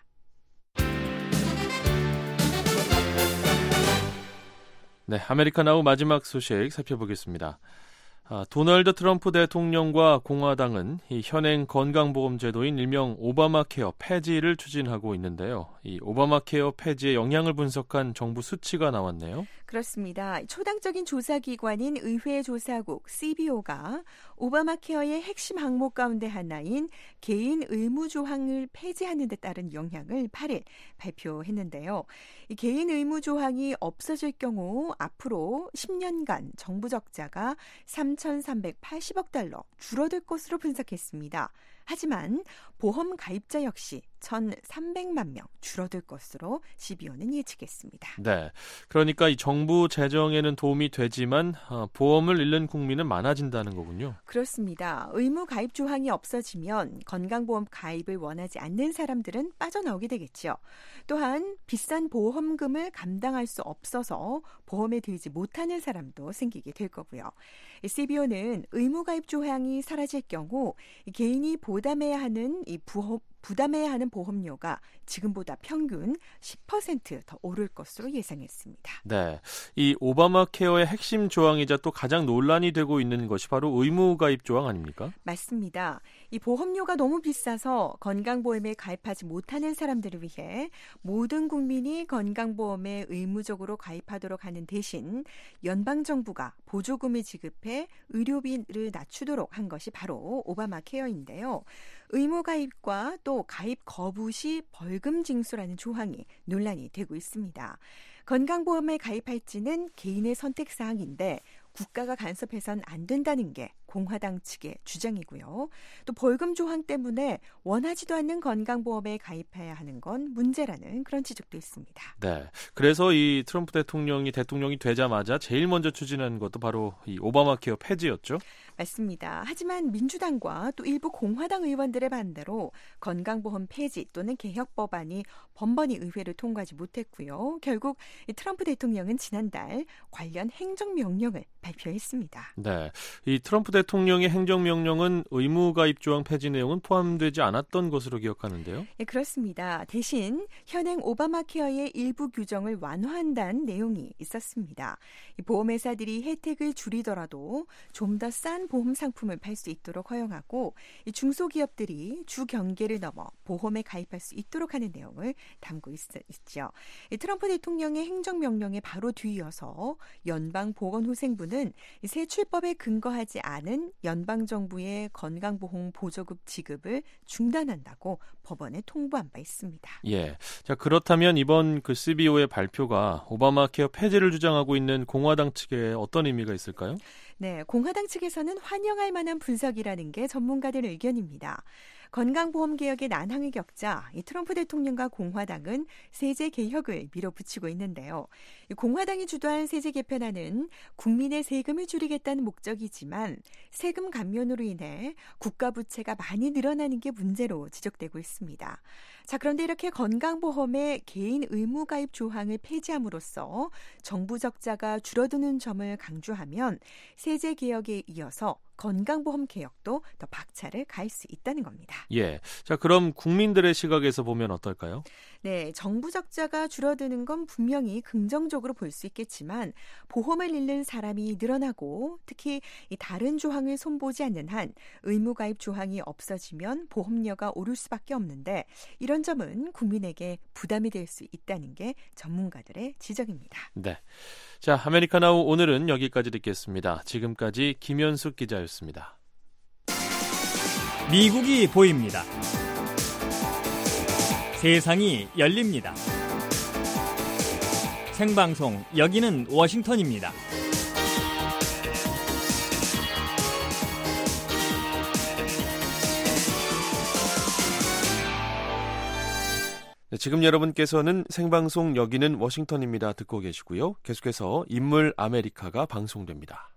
네, 아메리칸 아우 마지막 소식 살펴보겠습니다. 아, 도널드 트럼프 대통령과 공화당은 이 현행 건강보험제도인 일명 오바마 케어 폐지를 추진하고 있는데요. 이 오바마 케어 폐지의 영향을 분석한 정부 수치가 나왔네요. 그렇습니다. 초당적인 조사기관인 의회조사국 씨비오가 오바마 케어의 핵심 항목 가운데 하나인 개인 의무 조항을 폐지하는 데 따른 영향을 팔일 발표했는데요. 이 개인 의무 조항이 없어질 경우 앞으로 십 년간 정부 적자가 삼천삼백팔십억 달러 줄어들 것으로 분석했습니다. 하지만 보험 가입자 역시 천삼백만 명 줄어들 것으로 씨비오는 예측했습니다. 네, 그러니까 이 정부 재정에는 도움이 되지만 어, 보험을 잃는 국민은 많아진다는 거군요. 그렇습니다. 의무 가입 조항이 없어지면 건강보험 가입을 원하지 않는 사람들은 빠져나오게 되겠죠. 또한 비싼 보험금을 감당할 수 없어서 보험에 들지 못하는 사람도 생기게 될 거고요. 씨비오는 의무 가입 조항이 사라질 경우 개인이 부담해야 하는 이 부호, 부담해야 하는 보험료가 지금보다 평균 십 퍼센트 더 오를 것으로 예상했습니다. 네, 이 오바마 케어의 핵심 조항이자 또 가장 논란이 되고 있는 것이 바로 의무 가입 조항 아닙니까? 맞습니다. 이 보험료가 너무 비싸서 건강보험에 가입하지 못하는 사람들을 위해 모든 국민이 건강보험에 의무적으로 가입하도록 하는 대신 연방정부가 보조금을 지급해 의료비를 낮추도록 한 것이 바로 오바마 케어인데요. 의무 가입과 또 가입 거부 시 벌금 징수라는 조항이 논란이 되고 있습니다. 건강보험에 가입할지는 개인의 선택사항인데 국가가 간섭해선 안 된다는 게 공화당 측의 주장이고요. 또 벌금 조항 때문에 원하지도 않는 건강보험에 가입해야 하는 건 문제라는 그런 지적도 있습니다. 네, 그래서 이 트럼프 대통령이 대통령이 되자마자 제일 먼저 추진한 것도 바로 이 오바마 케어 폐지였죠. 맞습니다. 하지만 민주당과 또 일부 공화당 의원들의 반대로 건강보험 폐지 또는 개혁 법안이 번번이 의회를 통과하지 못했고요. 결국 이 트럼프 대통령은 지난달 관련 행정명령을 발표했습니다. 네, 이 트럼프 대통령의 행정명령은 의무가입 조항 폐지 내용은 포함되지 않았던 것으로 기억하는데요. 네, 그렇습니다. 대신 현행 오바마 케어의 일부 규정을 완화한다는 내용이 있었습니다. 이 보험회사들이 혜택을 줄이더라도 좀 더 싼 보험 상품을 팔 수 있도록 허용하고 이 중소기업들이 주 경계를 넘어 보험에 가입할 수 있도록 하는 내용을 담고 있, 있죠. 이 트럼프 대통령의 행정명령에 바로 뒤이어서 연방보건후생부는 새 출법에 근거하지 않은 연방정부의 건강보험 보조급 지급을 중단한다고 법원에 통보한 바 있습니다. 예, 자 그렇다면 이번 그 씨비오의 발표가 오바마 케어 폐지를 주장하고 있는 공화당 측에 어떤 의미가 있을까요? 네, 공화당 측에서는 환영할 만한 분석이라는 게 전문가들의 의견입니다. 건강보험 개혁의 난항을 겪자 이 트럼프 대통령과 공화당은 세제 개혁을 밀어붙이고 있는데요. 공화당이 주도한 세제 개편안은 국민의 세금을 줄이겠다는 목적이지만 세금 감면으로 인해 국가 부채가 많이 늘어나는 게 문제로 지적되고 있습니다. 자, 그런데 이렇게 건강보험의 개인 의무 가입 조항을 폐지함으로써 정부 적자가 줄어드는 점을 강조하면 세제 개혁에 이어서 건강보험 개혁도 더 박차를 가할 수 있다는 겁니다. 예, 자 그럼 국민들의 시각에서 보면 어떨까요? 네, 정부 적자가 줄어드는 건 분명히 긍정적으로 볼 수 있겠지만 보험을 잃는 사람이 늘어나고 특히 이 다른 조항을 손보지 않는 한 의무가입 조항이 없어지면 보험료가 오를 수밖에 없는데 이런 점은 국민에게 부담이 될 수 있다는 게 전문가들의 지적입니다. 네, 자 아메리카나우 오늘은 여기까지 듣겠습니다. 지금까지 김현숙 기자였습니다. 미국이 보입니다. 세상이 열립니다. 생방송 여기는 워싱턴입니다. 네, 지금 여러분께서는 생방송 여기는 워싱턴입니다 듣고 계시고요. 계속해서 인물 아메리카가 방송됩니다.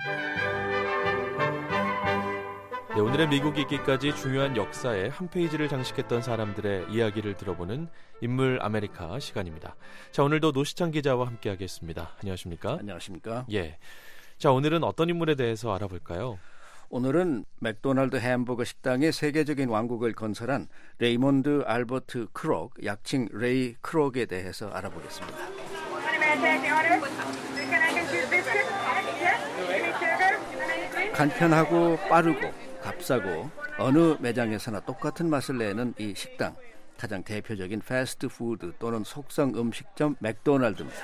네, 오늘의 미국 있기까지 중요한 역사의 한 페이지를 장식했던 사람들의 이야기를 들어보는 인물 아메리카 시간입니다. 자, 오늘도 노시창 기자와 함께하겠습니다. 안녕하십니까? 안녕하십니까? 예. 자, 오늘은 어떤 인물에 대해서 알아볼까요? 오늘은 맥도날드 햄버거 식당의 세계적인 왕국을 건설한 레이몬드 알버트 크록, 약칭 레이 크록에 대해서 알아보겠습니다. 간편하고 빠르고 값싸고 어느 매장에서나 똑같은 맛을 내는 이 식당, 가장 대표적인 패스트푸드 또는 속성 음식점 맥도날드입니다.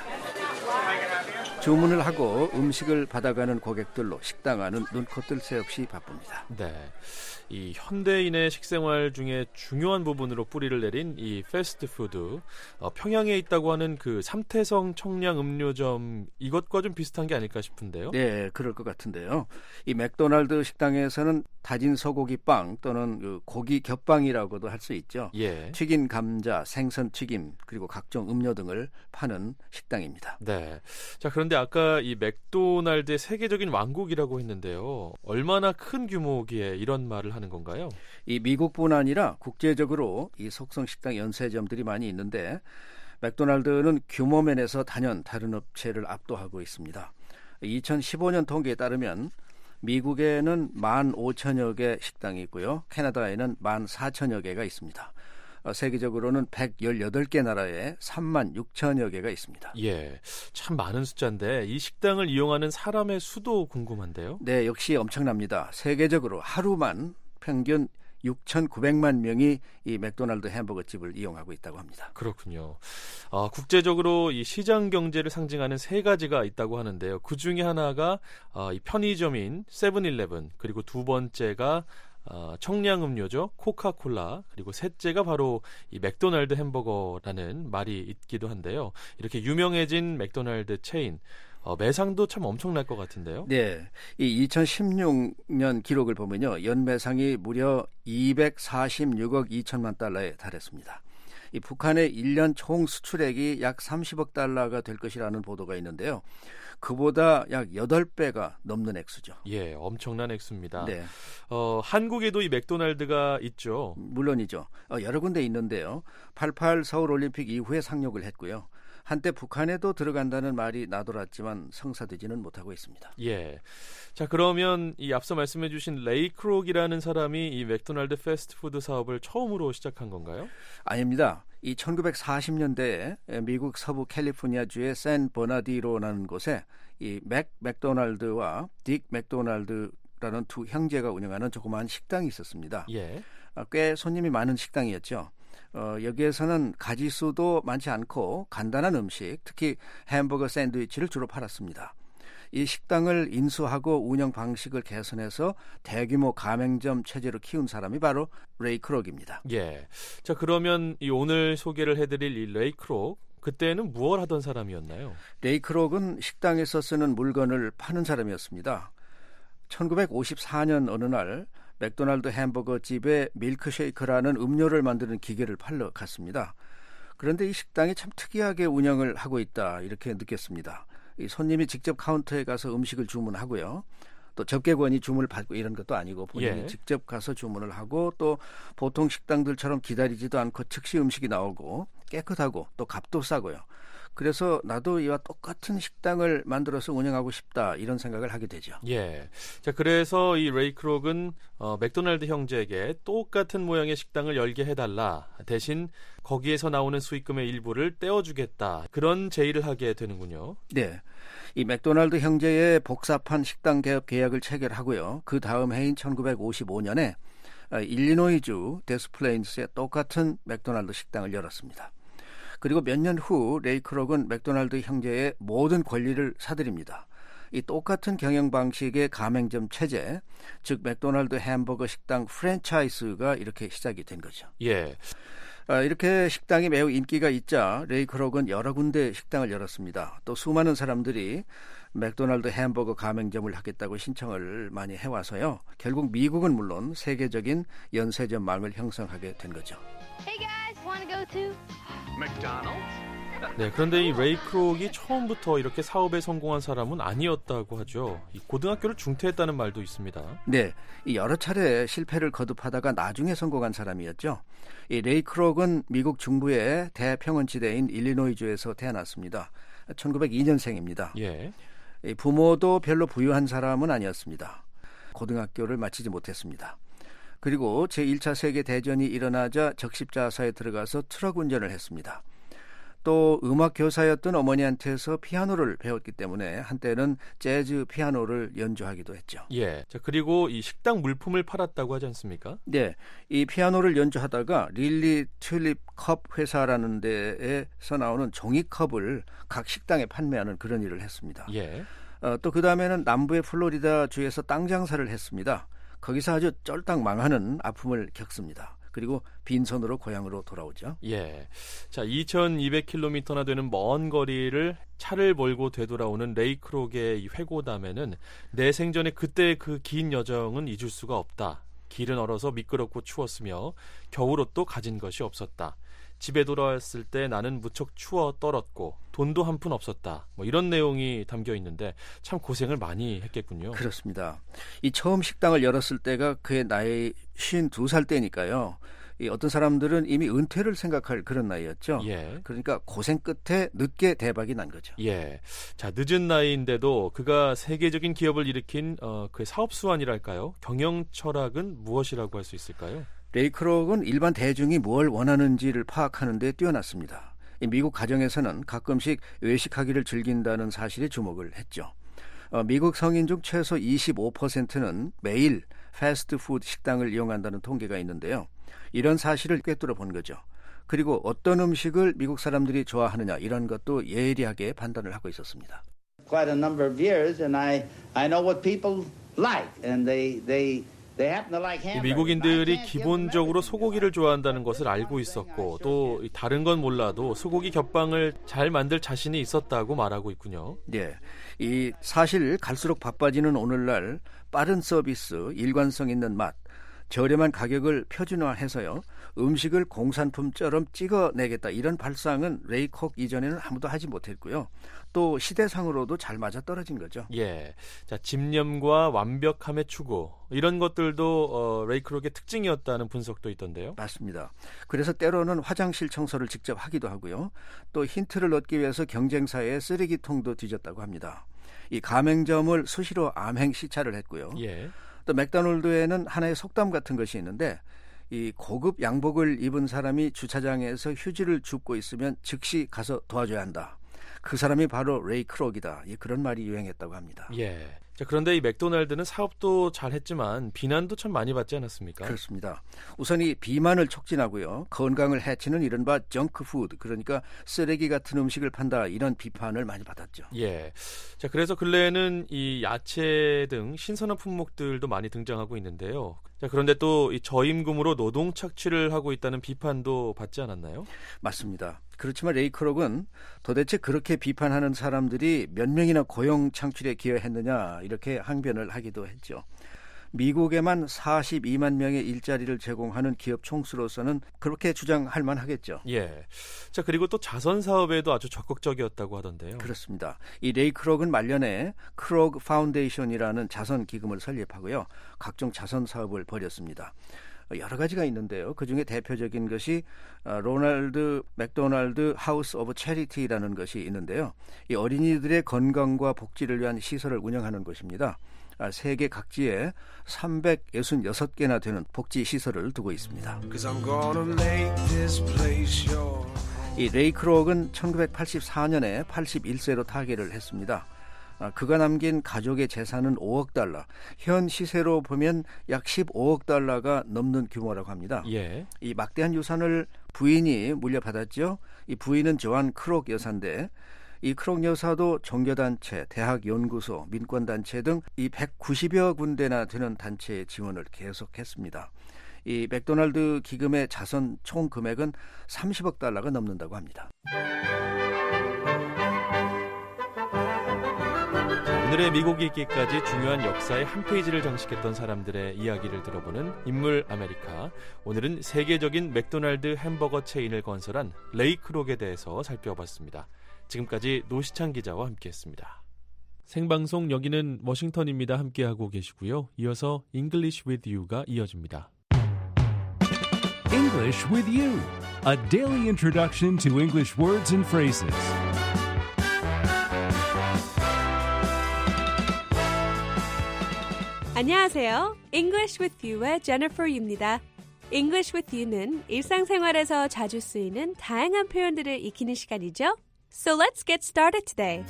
주문을 하고 음식을 받아가는 고객들로 식당 안은 눈코 뜰 새 없이 바쁩니다. 네, 이 현대인의 식생활 중에 중요한 부분으로 뿌리를 내린 이 패스트푸드, 어, 평양에 있다고 하는 그 삼태성 청량 음료점, 이것과 좀 비슷한 게 아닐까 싶은데요. 네, 그럴 것 같은데요. 이 맥도날드 식당에서는 다진 소고기 빵 또는 그 고기 겹빵이라고도 할 수 있죠. 예. 튀긴 감자, 생선 튀김, 그리고 각종 음료 등을 파는 식당입니다. 네. 자, 그런데 아까 이 맥도날드의 세계적인 왕국이라고 했는데요. 얼마나 큰 규모기에 이런 말을 하는 건가요? 이 미국뿐 아니라 국제적으로 이 속성 식당 연쇄점들이 많이 있는데 맥도날드는 규모 면에서 단연 다른 업체를 압도하고 있습니다. 이천십오 년 통계에 따르면 미국에는 만 오천여 개 식당이 있고요. 캐나다에는 만 사천여 개가 있습니다. 세계적으로는 백십팔 개 나라에 삼만 육천여 개가 있습니다. 예, 참 많은 숫자인데 이 식당을 이용하는 사람의 수도 궁금한데요. 네, 역시 엄청납니다. 세계적으로 하루만 평균 육천구백만 명이 이 맥도날드 햄버거 집을 이용하고 있다고 합니다. 그렇군요. 아, 국제적으로 이 시장 경제를 상징하는 세 가지가 있다고 하는데요. 그 중에 하나가 아, 이 편의점인 세븐일레븐, 그리고 두 번째가 어, 청량음료죠. 코카콜라. 그리고 셋째가 바로 이 맥도날드 햄버거라는 말이 있기도 한데요. 이렇게 유명해진 맥도날드 체인, 어, 매상도 참 엄청날 것 같은데요. 네, 이 이천십육 년 기록을 보면요, 연매상이 무려 이백사십육억 이천만 달러에 달했습니다. 이 북한의 일 년 총 수출액이 약 삼십억 달러가 될 것이라는 보도가 있는데요. 그보다 약 여덟 배가 넘는 액수죠. 예, 엄청난 액수입니다. 네. 어, 한국에도 이 맥도날드가 있죠. 물론이죠. 어, 여러 군데 있는데요. 팔십팔 서울올림픽 이후에 상륙을 했고요. 한때 북한에도 들어간다는 말이 나돌았지만 성사되지는 못하고 있습니다. 예. 자, 그러면 이 앞서 말씀해 주신 레이 크록이라는 사람이 이 맥도날드 패스트푸드 사업을 처음으로 시작한 건가요? 아닙니다. 이 천구백사십 년대에 미국 서부 캘리포니아주의 샌 버나디노라는 곳에 이 맥 맥도날드와 딕 맥도날드라는 두 형제가 운영하는 조그마한 식당이 있었습니다. 예. 꽤 손님이 많은 식당이었죠. 어, 여기에서는 가짓수도 많지 않고 간단한 음식, 특히 햄버거 샌드위치를 주로 팔았습니다. 이 식당을 인수하고 운영 방식을 개선해서 대규모 가맹점 체제로 키운 사람이 바로 레이 크록입니다. 예. 자, 그러면 이 오늘 소개를 해드릴 이 레이 크록, 그때는 무엇 하던 사람이었나요? 레이 크록은 식당에서 쓰는 물건을 파는 사람이었습니다. 천구백오십사 년 어느 날 맥도날드 햄버거 집에 밀크쉐이크라는 음료를 만드는 기계를 팔러 갔습니다. 그런데 이 식당이 참 특이하게 운영을 하고 있다, 이렇게 느꼈습니다. 이 손님이 직접 카운터에 가서 음식을 주문하고요. 또 접객원이 주문을 받고 이런 것도 아니고 본인이 예. 직접 가서 주문을 하고, 또 보통 식당들처럼 기다리지도 않고 즉시 음식이 나오고 깨끗하고 또 값도 싸고요. 그래서 나도 이와 똑같은 식당을 만들어서 운영하고 싶다, 이런 생각을 하게 되죠. 예. 자, 그래서 이 레이 크록은 어, 맥도날드 형제에게 똑같은 모양의 식당을 열게 해달라, 대신 거기에서 나오는 수익금의 일부를 떼어주겠다, 그런 제의를 하게 되는군요. 네. 이 맥도날드 형제의 복잡한 식당 개업 계약을 체결하고요. 그 다음 해인 천구백오십오 년에 일리노이주 데스플레인스에 똑같은 맥도날드 식당을 열었습니다. 그리고 몇 년 후 레이 크록은 맥도날드 형제의 모든 권리를 사들입니다. 이 똑같은 경영 방식의 가맹점 체제, 즉 맥도날드 햄버거 식당 프랜차이즈가 이렇게 시작이 된 거죠. 예. 아, 이렇게 식당이 매우 인기가 있자 레이 크록은 여러 군데 식당을 열었습니다. 또 수많은 사람들이 맥도날드 햄버거 가맹점을 하겠다고 신청을 많이 해와서요. 결국 미국은 물론 세계적인 연쇄점망을 형성하게 된 거죠. Hey guys, wanna go to McDonald's? 네, 그런데 이 레이 크록이 처음부터 이렇게 사업에 성공한 사람은 아니었다고 하죠. 이 고등학교를 중퇴했다는 말도 있습니다. 네, 이 여러 차례 실패를 거듭하다가 나중에 성공한 사람이었죠. 이 레이 크록은 미국 중부의 대평원지대인 일리노이주에서 태어났습니다. 천구백이 년생입니다. 예. 이 부모도 별로 부유한 사람은 아니었습니다. 고등학교를 마치지 못했습니다. 그리고 제일 차 세계대전이 일어나자 적십자사에 들어가서 트럭 운전을 했습니다. 또 음악 교사였던 어머니한테서 피아노를 배웠기 때문에 한때는 재즈 피아노를 연주하기도 했죠. 예. 자, 그리고 이 식당 물품을 팔았다고 하지 않습니까? 네. 이 피아노를 연주하다가 릴리 튤립 컵 회사라는 데에서 나오는 종이컵을 각 식당에 판매하는 그런 일을 했습니다. 예. 어, 또 그 다음에는 남부의 플로리다 주에서 땅 장사를 했습니다. 거기서 아주 쫄딱 망하는 아픔을 겪습니다. 그리고 빈손으로 고향으로 돌아오죠. 예. 자, 이천이백 킬로미터나 되는 먼 거리를 차를 몰고 되돌아오는 레이 크록의 이 회고담에는 내 생전에 그때의 그 긴 여정은 잊을 수가 없다. 길은 얼어서 미끄럽고 추웠으며 겨울옷도 가진 것이 없었다. 집에 돌아왔을 때 나는 무척 추워 떨었고 돈도 한 푼 없었다. 뭐 이런 내용이 담겨 있는데 참 고생을 많이 했겠군요. 그렇습니다. 이 처음 식당을 열었을 때가 그의 나이 쉰두 살 때니까요. 이 어떤 사람들은 이미 은퇴를 생각할 그런 나이였죠. 예. 그러니까 고생 끝에 늦게 대박이 난 거죠. 예. 자, 늦은 나이인데도 그가 세계적인 기업을 일으킨 어, 그의 사업 수완이랄까요? 경영 철학은 무엇이라고 할 수 있을까요? 레이 크록은 일반 대중이 뭘 원하는지를 파악하는 데 뛰어났습니다. 미국 가정에서는 가끔씩 외식하기를 즐긴다는 사실에 주목을 했죠. 어, 미국 성인 중 최소 이십오 퍼센트는 매일 패스트푸드 식당을 이용한다는 통계가 있는데요. 이런 사실을 꿰뚫어 본 거죠. 그리고 어떤 음식을 미국 사람들이 좋아하느냐, 이런 것도 예리하게 판단을 하고 있었습니다. Quite a number of years, and I I know what people like, and they they 이 미국인들이 기본적으로 소고기를 좋아한다는 것을 알고 있었고 또 다른 건 몰라도 소고기 겹빵을 잘 만들 자신이 있었다고 말하고 있군요. 네, 이 사실 갈수록 바빠지는 오늘날 빠른 서비스, 일관성 있는 맛, 저렴한 가격을 표준화해서요. 음식을 공산품처럼 찍어내겠다 이런 발상은 레이콕 이전에는 아무도 하지 못했고요. 또 시대상으로도 잘 맞아떨어진 거죠. 예, 자 집념과 완벽함의 추구 이런 것들도 어, 레이크록의 특징이었다는 분석도 있던데요. 맞습니다. 그래서 때로는 화장실 청소를 직접 하기도 하고요. 또 힌트를 얻기 위해서 경쟁사의 쓰레기통도 뒤졌다고 합니다. 이 가맹점을 수시로 암행 시찰을 했고요. 예. 또 맥도날드에는 하나의 속담 같은 것이 있는데 이 고급 양복을 입은 사람이 주차장에서 휴지를 줍고 있으면 즉시 가서 도와줘야 한다. 그 사람이 바로 레이 크록이다. 예, 그런 말이 유행했다고 합니다. 예. 자, 그런데 이 맥도날드는 사업도 잘했지만 비난도 참 많이 받지 않았습니까? 그렇습니다. 우선 이 비만을 촉진하고요. 건강을 해치는 이른바 정크푸드, 그러니까 쓰레기 같은 음식을 판다 이런 비판을 많이 받았죠. 예. 자, 그래서 근래에는 이 야채 등 신선한 품목들도 많이 등장하고 있는데요. 자, 그런데 또 이 저임금으로 노동 착취를 하고 있다는 비판도 받지 않았나요? 맞습니다. 그렇지만 레이 크록은 도대체 그렇게 비판하는 사람들이 몇 명이나 고용 창출에 기여했느냐 이렇게 항변을 하기도 했죠. 미국에만 사십이만 명의 일자리를 제공하는 기업 총수로서는 그렇게 주장할 만하겠죠. 예. 자, 그리고 또 자선 사업에도 아주 적극적이었다고 하던데요. 그렇습니다. 이 레이 크록은 말년에 크록 파운데이션이라는 자선 기금을 설립하고요. 각종 자선 사업을 벌였습니다. 여러 가지가 있는데요. 그중에 대표적인 것이 로널드 맥도날드 하우스 오브 체리티라는 것이 있는데요. 이 어린이들의 건강과 복지를 위한 시설을 운영하는 곳입니다. 세계 각지에 삼백육십육 개나 되는 복지 시설을 두고 있습니다. 이 레이 크록은 천구백팔십사 년에 팔십일 세로 타계를 했습니다. 그가 남긴 가족의 재산은 오억 달러, 현 시세로 보면 약 십오억 달러가 넘는 규모라고 합니다. 예. 이 막대한 유산을 부인이 물려받았죠. 이 부인은 조안 크록 여사인데 이 크록 여사도 종교단체, 대학연구소, 민권단체 등 이 백구십여 군데나 되는 단체의 지원을 계속했습니다. 이 맥도날드 기금의 자선 총 금액은 삼십억 달러가 넘는다고 합니다. 오늘의 미국 읽기까지 중요한 역사의 한 페이지를 장식했던 사람들의 이야기를 들어보는 인물 아메리카. 오늘은 세계적인 맥도날드 햄버거 체인을 건설한 레이 크록에 대해서 살펴봤습니다. 지금까지 노시창 기자와 함께했습니다. 생방송 여기는 워싱턴입니다. 함께하고 계시고요. 이어서 English with You가 이어집니다. English with You, a daily introduction to English words and phrases. 안녕하세요. English with You의 Jennifer Yu입니다. English with You는 일상생활에서 자주 쓰이는 다양한 표현들을 익히는 시간이죠. So let's get started today.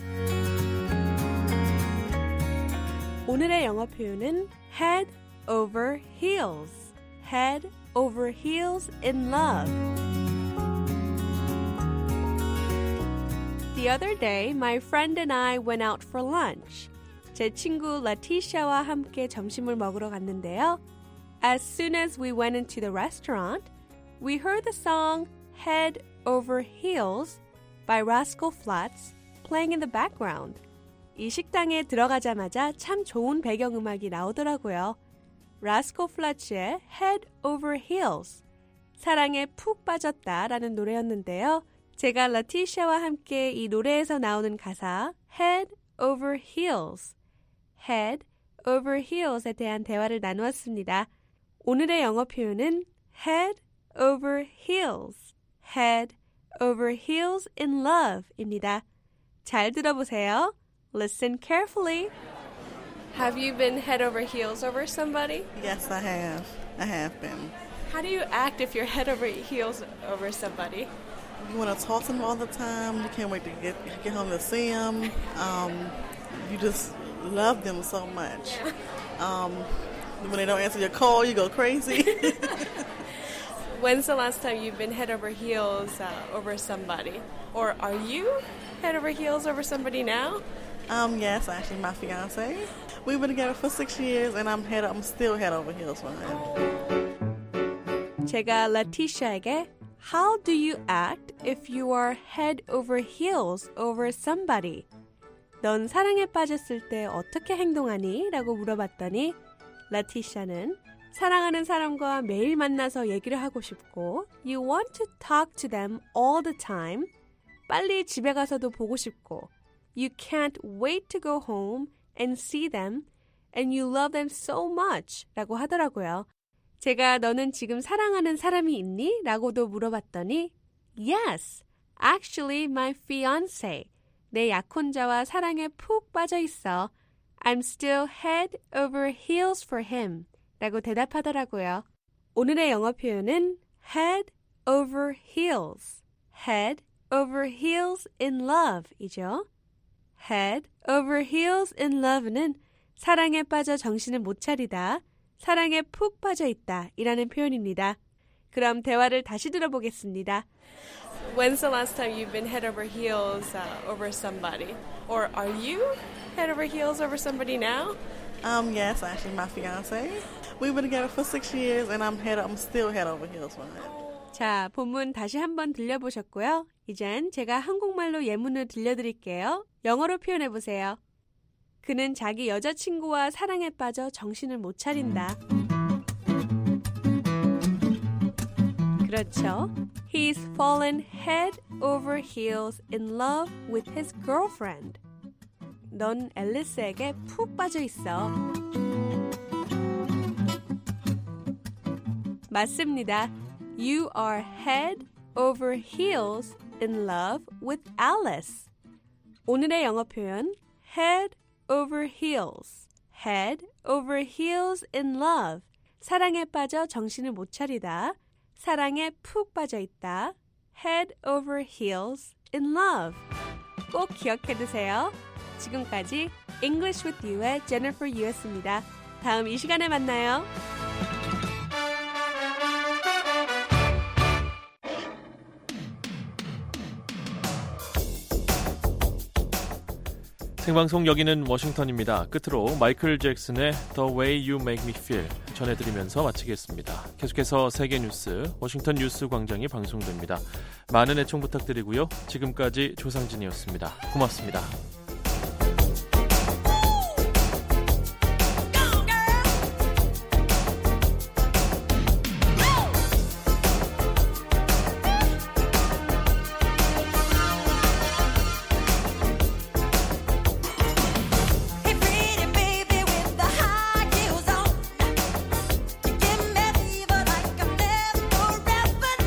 오늘의 영어 표현은 head over heels. Head over heels in love. The other day, my friend and I went out for lunch. 제 친구 라티샤와 함께 점심을 먹으러 갔는데요. As soon as we went into the restaurant, we heard the song Head Over Heels by Rascal Flatts playing in the background. 이 식당에 들어가자마자 참 좋은 배경음악이 나오더라고요. Rascal Flatts의 Head Over Heels, 사랑에 푹 빠졌다라는 노래였는데요. 제가 라티샤와 함께 이 노래에서 나오는 가사 Head Over Heels, Head over heels에 대한 대화를 나누었습니다. 오늘의 영어 표현은 head over heels, head over heels in love입니다. 잘 들어보세요. Listen carefully. Have you been head over heels over somebody? Yes, I have. I have been. How do you act if you're head over heels over somebody? You want to talk to them all the time. You can't wait to get get home to see them. Um, you just love them so much. Yeah. Um, when they don't answer your call, you go crazy. When's the last time you've been head over heels uh, over somebody? Or are you head over heels over somebody now? Um, yes, actually, my fiance. We've been together for six years, and I'm head. I'm still head over heels for him. 제가 라티샤에게 How do you act if you are head over heels over somebody? 넌 사랑에 빠졌을 때 어떻게 행동하니? 라고 물어봤더니 라티샤는 사랑하는 사람과 매일 만나서 얘기를 하고 싶고 You want to talk to them all the time. 빨리 집에 가서도 보고 싶고 You can't wait to go home and see them and you love them so much 라고 하더라고요. 제가 너는 지금 사랑하는 사람이 있니? 라고도 물어봤더니 Yes, actually my fiancé. 내 약혼자와 사랑에 푹 빠져 있어. I'm still head over heels for him. 라고 대답하더라고요. 오늘의 영어 표현은 head over heels. head over heels in love 이죠. head over heels in love는 사랑에 빠져 정신을 못 차리다. 사랑에 푹 빠져 있다 이라는 표현입니다. 그럼 대화를 다시 들어보겠습니다. When's the last time you've been head over heels uh, over somebody? Or are you head over heels over somebody now? Um, yes, actually, my fiance. We've been together for six years, and I'm head. I'm still head over heels for him. 자, 본문 다시 한번 들려보셨고요. 이젠 제가 한국말로 예문을 들려드릴게요. 영어로 표현해보세요. 그는 자기 여자친구와 사랑에 빠져 정신을 못 차린다. 그렇죠. He's fallen head over heels in love with his girlfriend. 넌 앨리스에게 푹 빠져 있어. 맞습니다. You are head over heels in love with Alice. 오늘의 영어 표현 head over heels, head over heels in love. 사랑에 빠져 정신을 못 차리다. 사랑에 푹 빠져 있다. head over heels in love. 꼭 기억해 두세요. 지금까지 English with You의 Jennifer Yu였습니다. 다음 이 시간에 만나요. 생방송 여기는 워싱턴입니다. 끝으로 마이클 잭슨의 The Way You Make Me Feel 전해드리면서 마치겠습니다. 계속해서 세계 뉴스 워싱턴 뉴스 광장이 방송됩니다. 많은 애청 부탁드리고요. 지금까지 조상진이었습니다. 고맙습니다.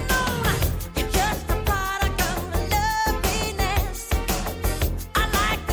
Like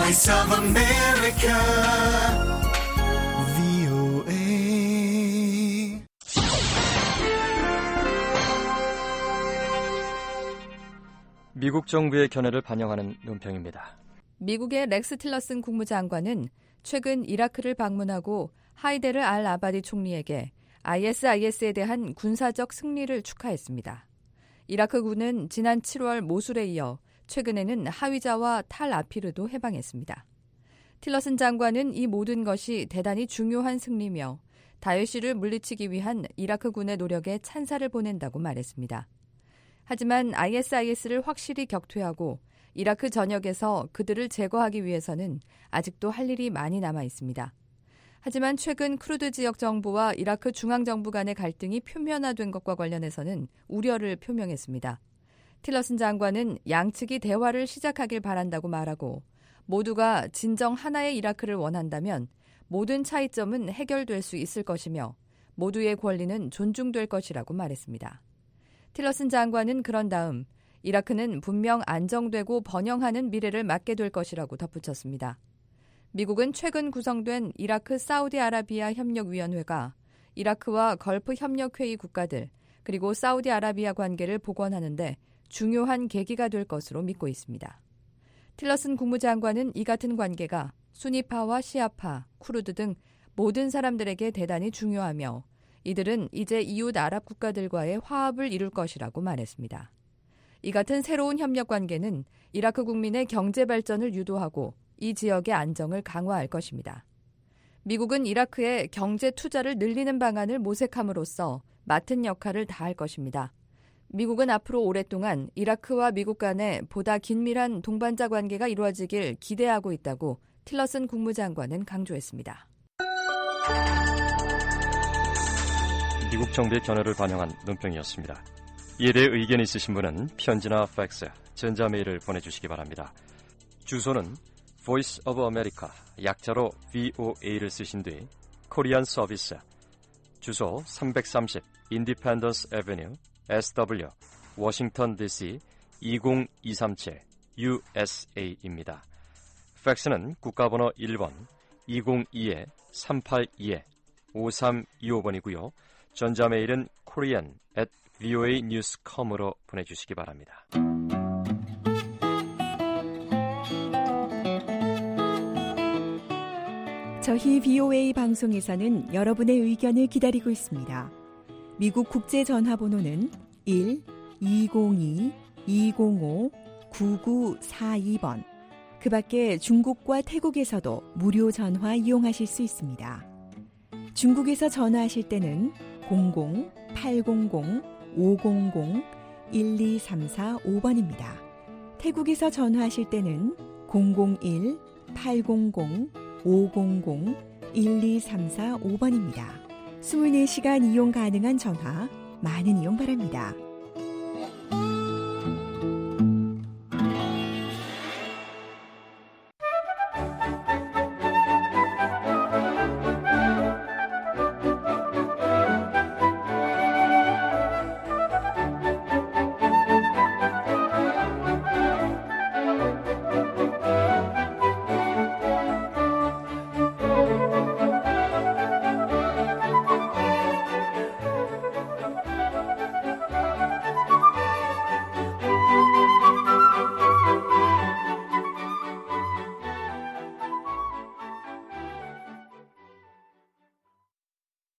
Voice of America, 브이오에이. 미국 정부의 견해를 반영하는 논평입니다. 미국의 렉스 틸러슨 국무장관은 최근 이라크를 방문하고 하이데르 알 아바디 총리에게 아이에스아이에스에 대한 군사적 승리를 축하했습니다. 이라크군은 지난 칠월 모술에 이어 최근에는 하위자와 탈 아피르도 해방했습니다. 틸러슨 장관은 이 모든 것이 대단히 중요한 승리며 다에시를 물리치기 위한 이라크군의 노력에 찬사를 보낸다고 말했습니다. 하지만 아이에스아이에스를 확실히 격퇴하고 이라크 전역에서 그들을 제거하기 위해서는 아직도 할 일이 많이 남아 있습니다. 하지만 최근 쿠르드 지역 정부와 이라크 중앙정부 간의 갈등이 표면화된 것과 관련해서는 우려를 표명했습니다. 틸러슨 장관은 양측이 대화를 시작하길 바란다고 말하고 모두가 진정 하나의 이라크를 원한다면 모든 차이점은 해결될 수 있을 것이며 모두의 권리는 존중될 것이라고 말했습니다. 틸러슨 장관은 그런 다음 이라크는 분명 안정되고 번영하는 미래를 맞게 될 것이라고 덧붙였습니다. 미국은 최근 구성된 이라크 사우디아라비아 협력위원회가 이라크와 걸프 협력회의 국가들 그리고 사우디아라비아 관계를 복원하는데 중요한 계기가 될 것으로 믿고 있습니다. 틸러슨 국무장관은 이 같은 관계가 수니파와 시아파, 쿠르드 등 모든 사람들에게 대단히 중요하며 이들은 이제 이웃 아랍 국가들과의 화합을 이룰 것이라고 말했습니다. 이 같은 새로운 협력 관계는 이라크 국민의 경제 발전을 유도하고 이 지역의 안정을 강화할 것입니다. 미국은 이라크의 경제 투자를 늘리는 방안을 모색함으로써 맡은 역할을 다할 것입니다. 미국은 앞으로 오랫동안 이라크와 미국 간에 보다 긴밀한 동반자 관계가 이루어지길 기대하고 있다고 틸러슨 국무장관은 강조했습니다. 미국 정부의 견해를 반영한 논평이었습니다. 이에 대해 의견이 있으신 분은 편지나 팩스, 전자메일을 보내주시기 바랍니다. 주소는 Voice of America, 약자로 브이오에이를 쓰신 뒤 코리안 서비스, 주소 삼백삼십 Independence Avenue, 에스더블유, 워싱턴 디씨 이공이삼칠 유에스에이입니다. 팩스는 국가번호 일 번 이공이 삼팔이 오삼이오 번이고요. 전자메일은 korean at 브이오에이 뉴스 닷 컴으로 보내주시기 바랍니다. 저희 브이오에이 방송에서는 여러분의 의견을 기다리고 있습니다. 미국 국제전화번호는 일 이공이 이공오 구구사이 번. 그 밖에 중국과 태국에서도 무료 전화 이용하실 수 있습니다. 중국에서 전화하실 때는 공공 팔공공 오공공 일이삼사오 번입니다. 태국에서 전화하실 때는 공공일 팔공공 오공공 일이삼사오 번입니다. 이십사 시간 이용 가능한 전화 많은 이용 바랍니다.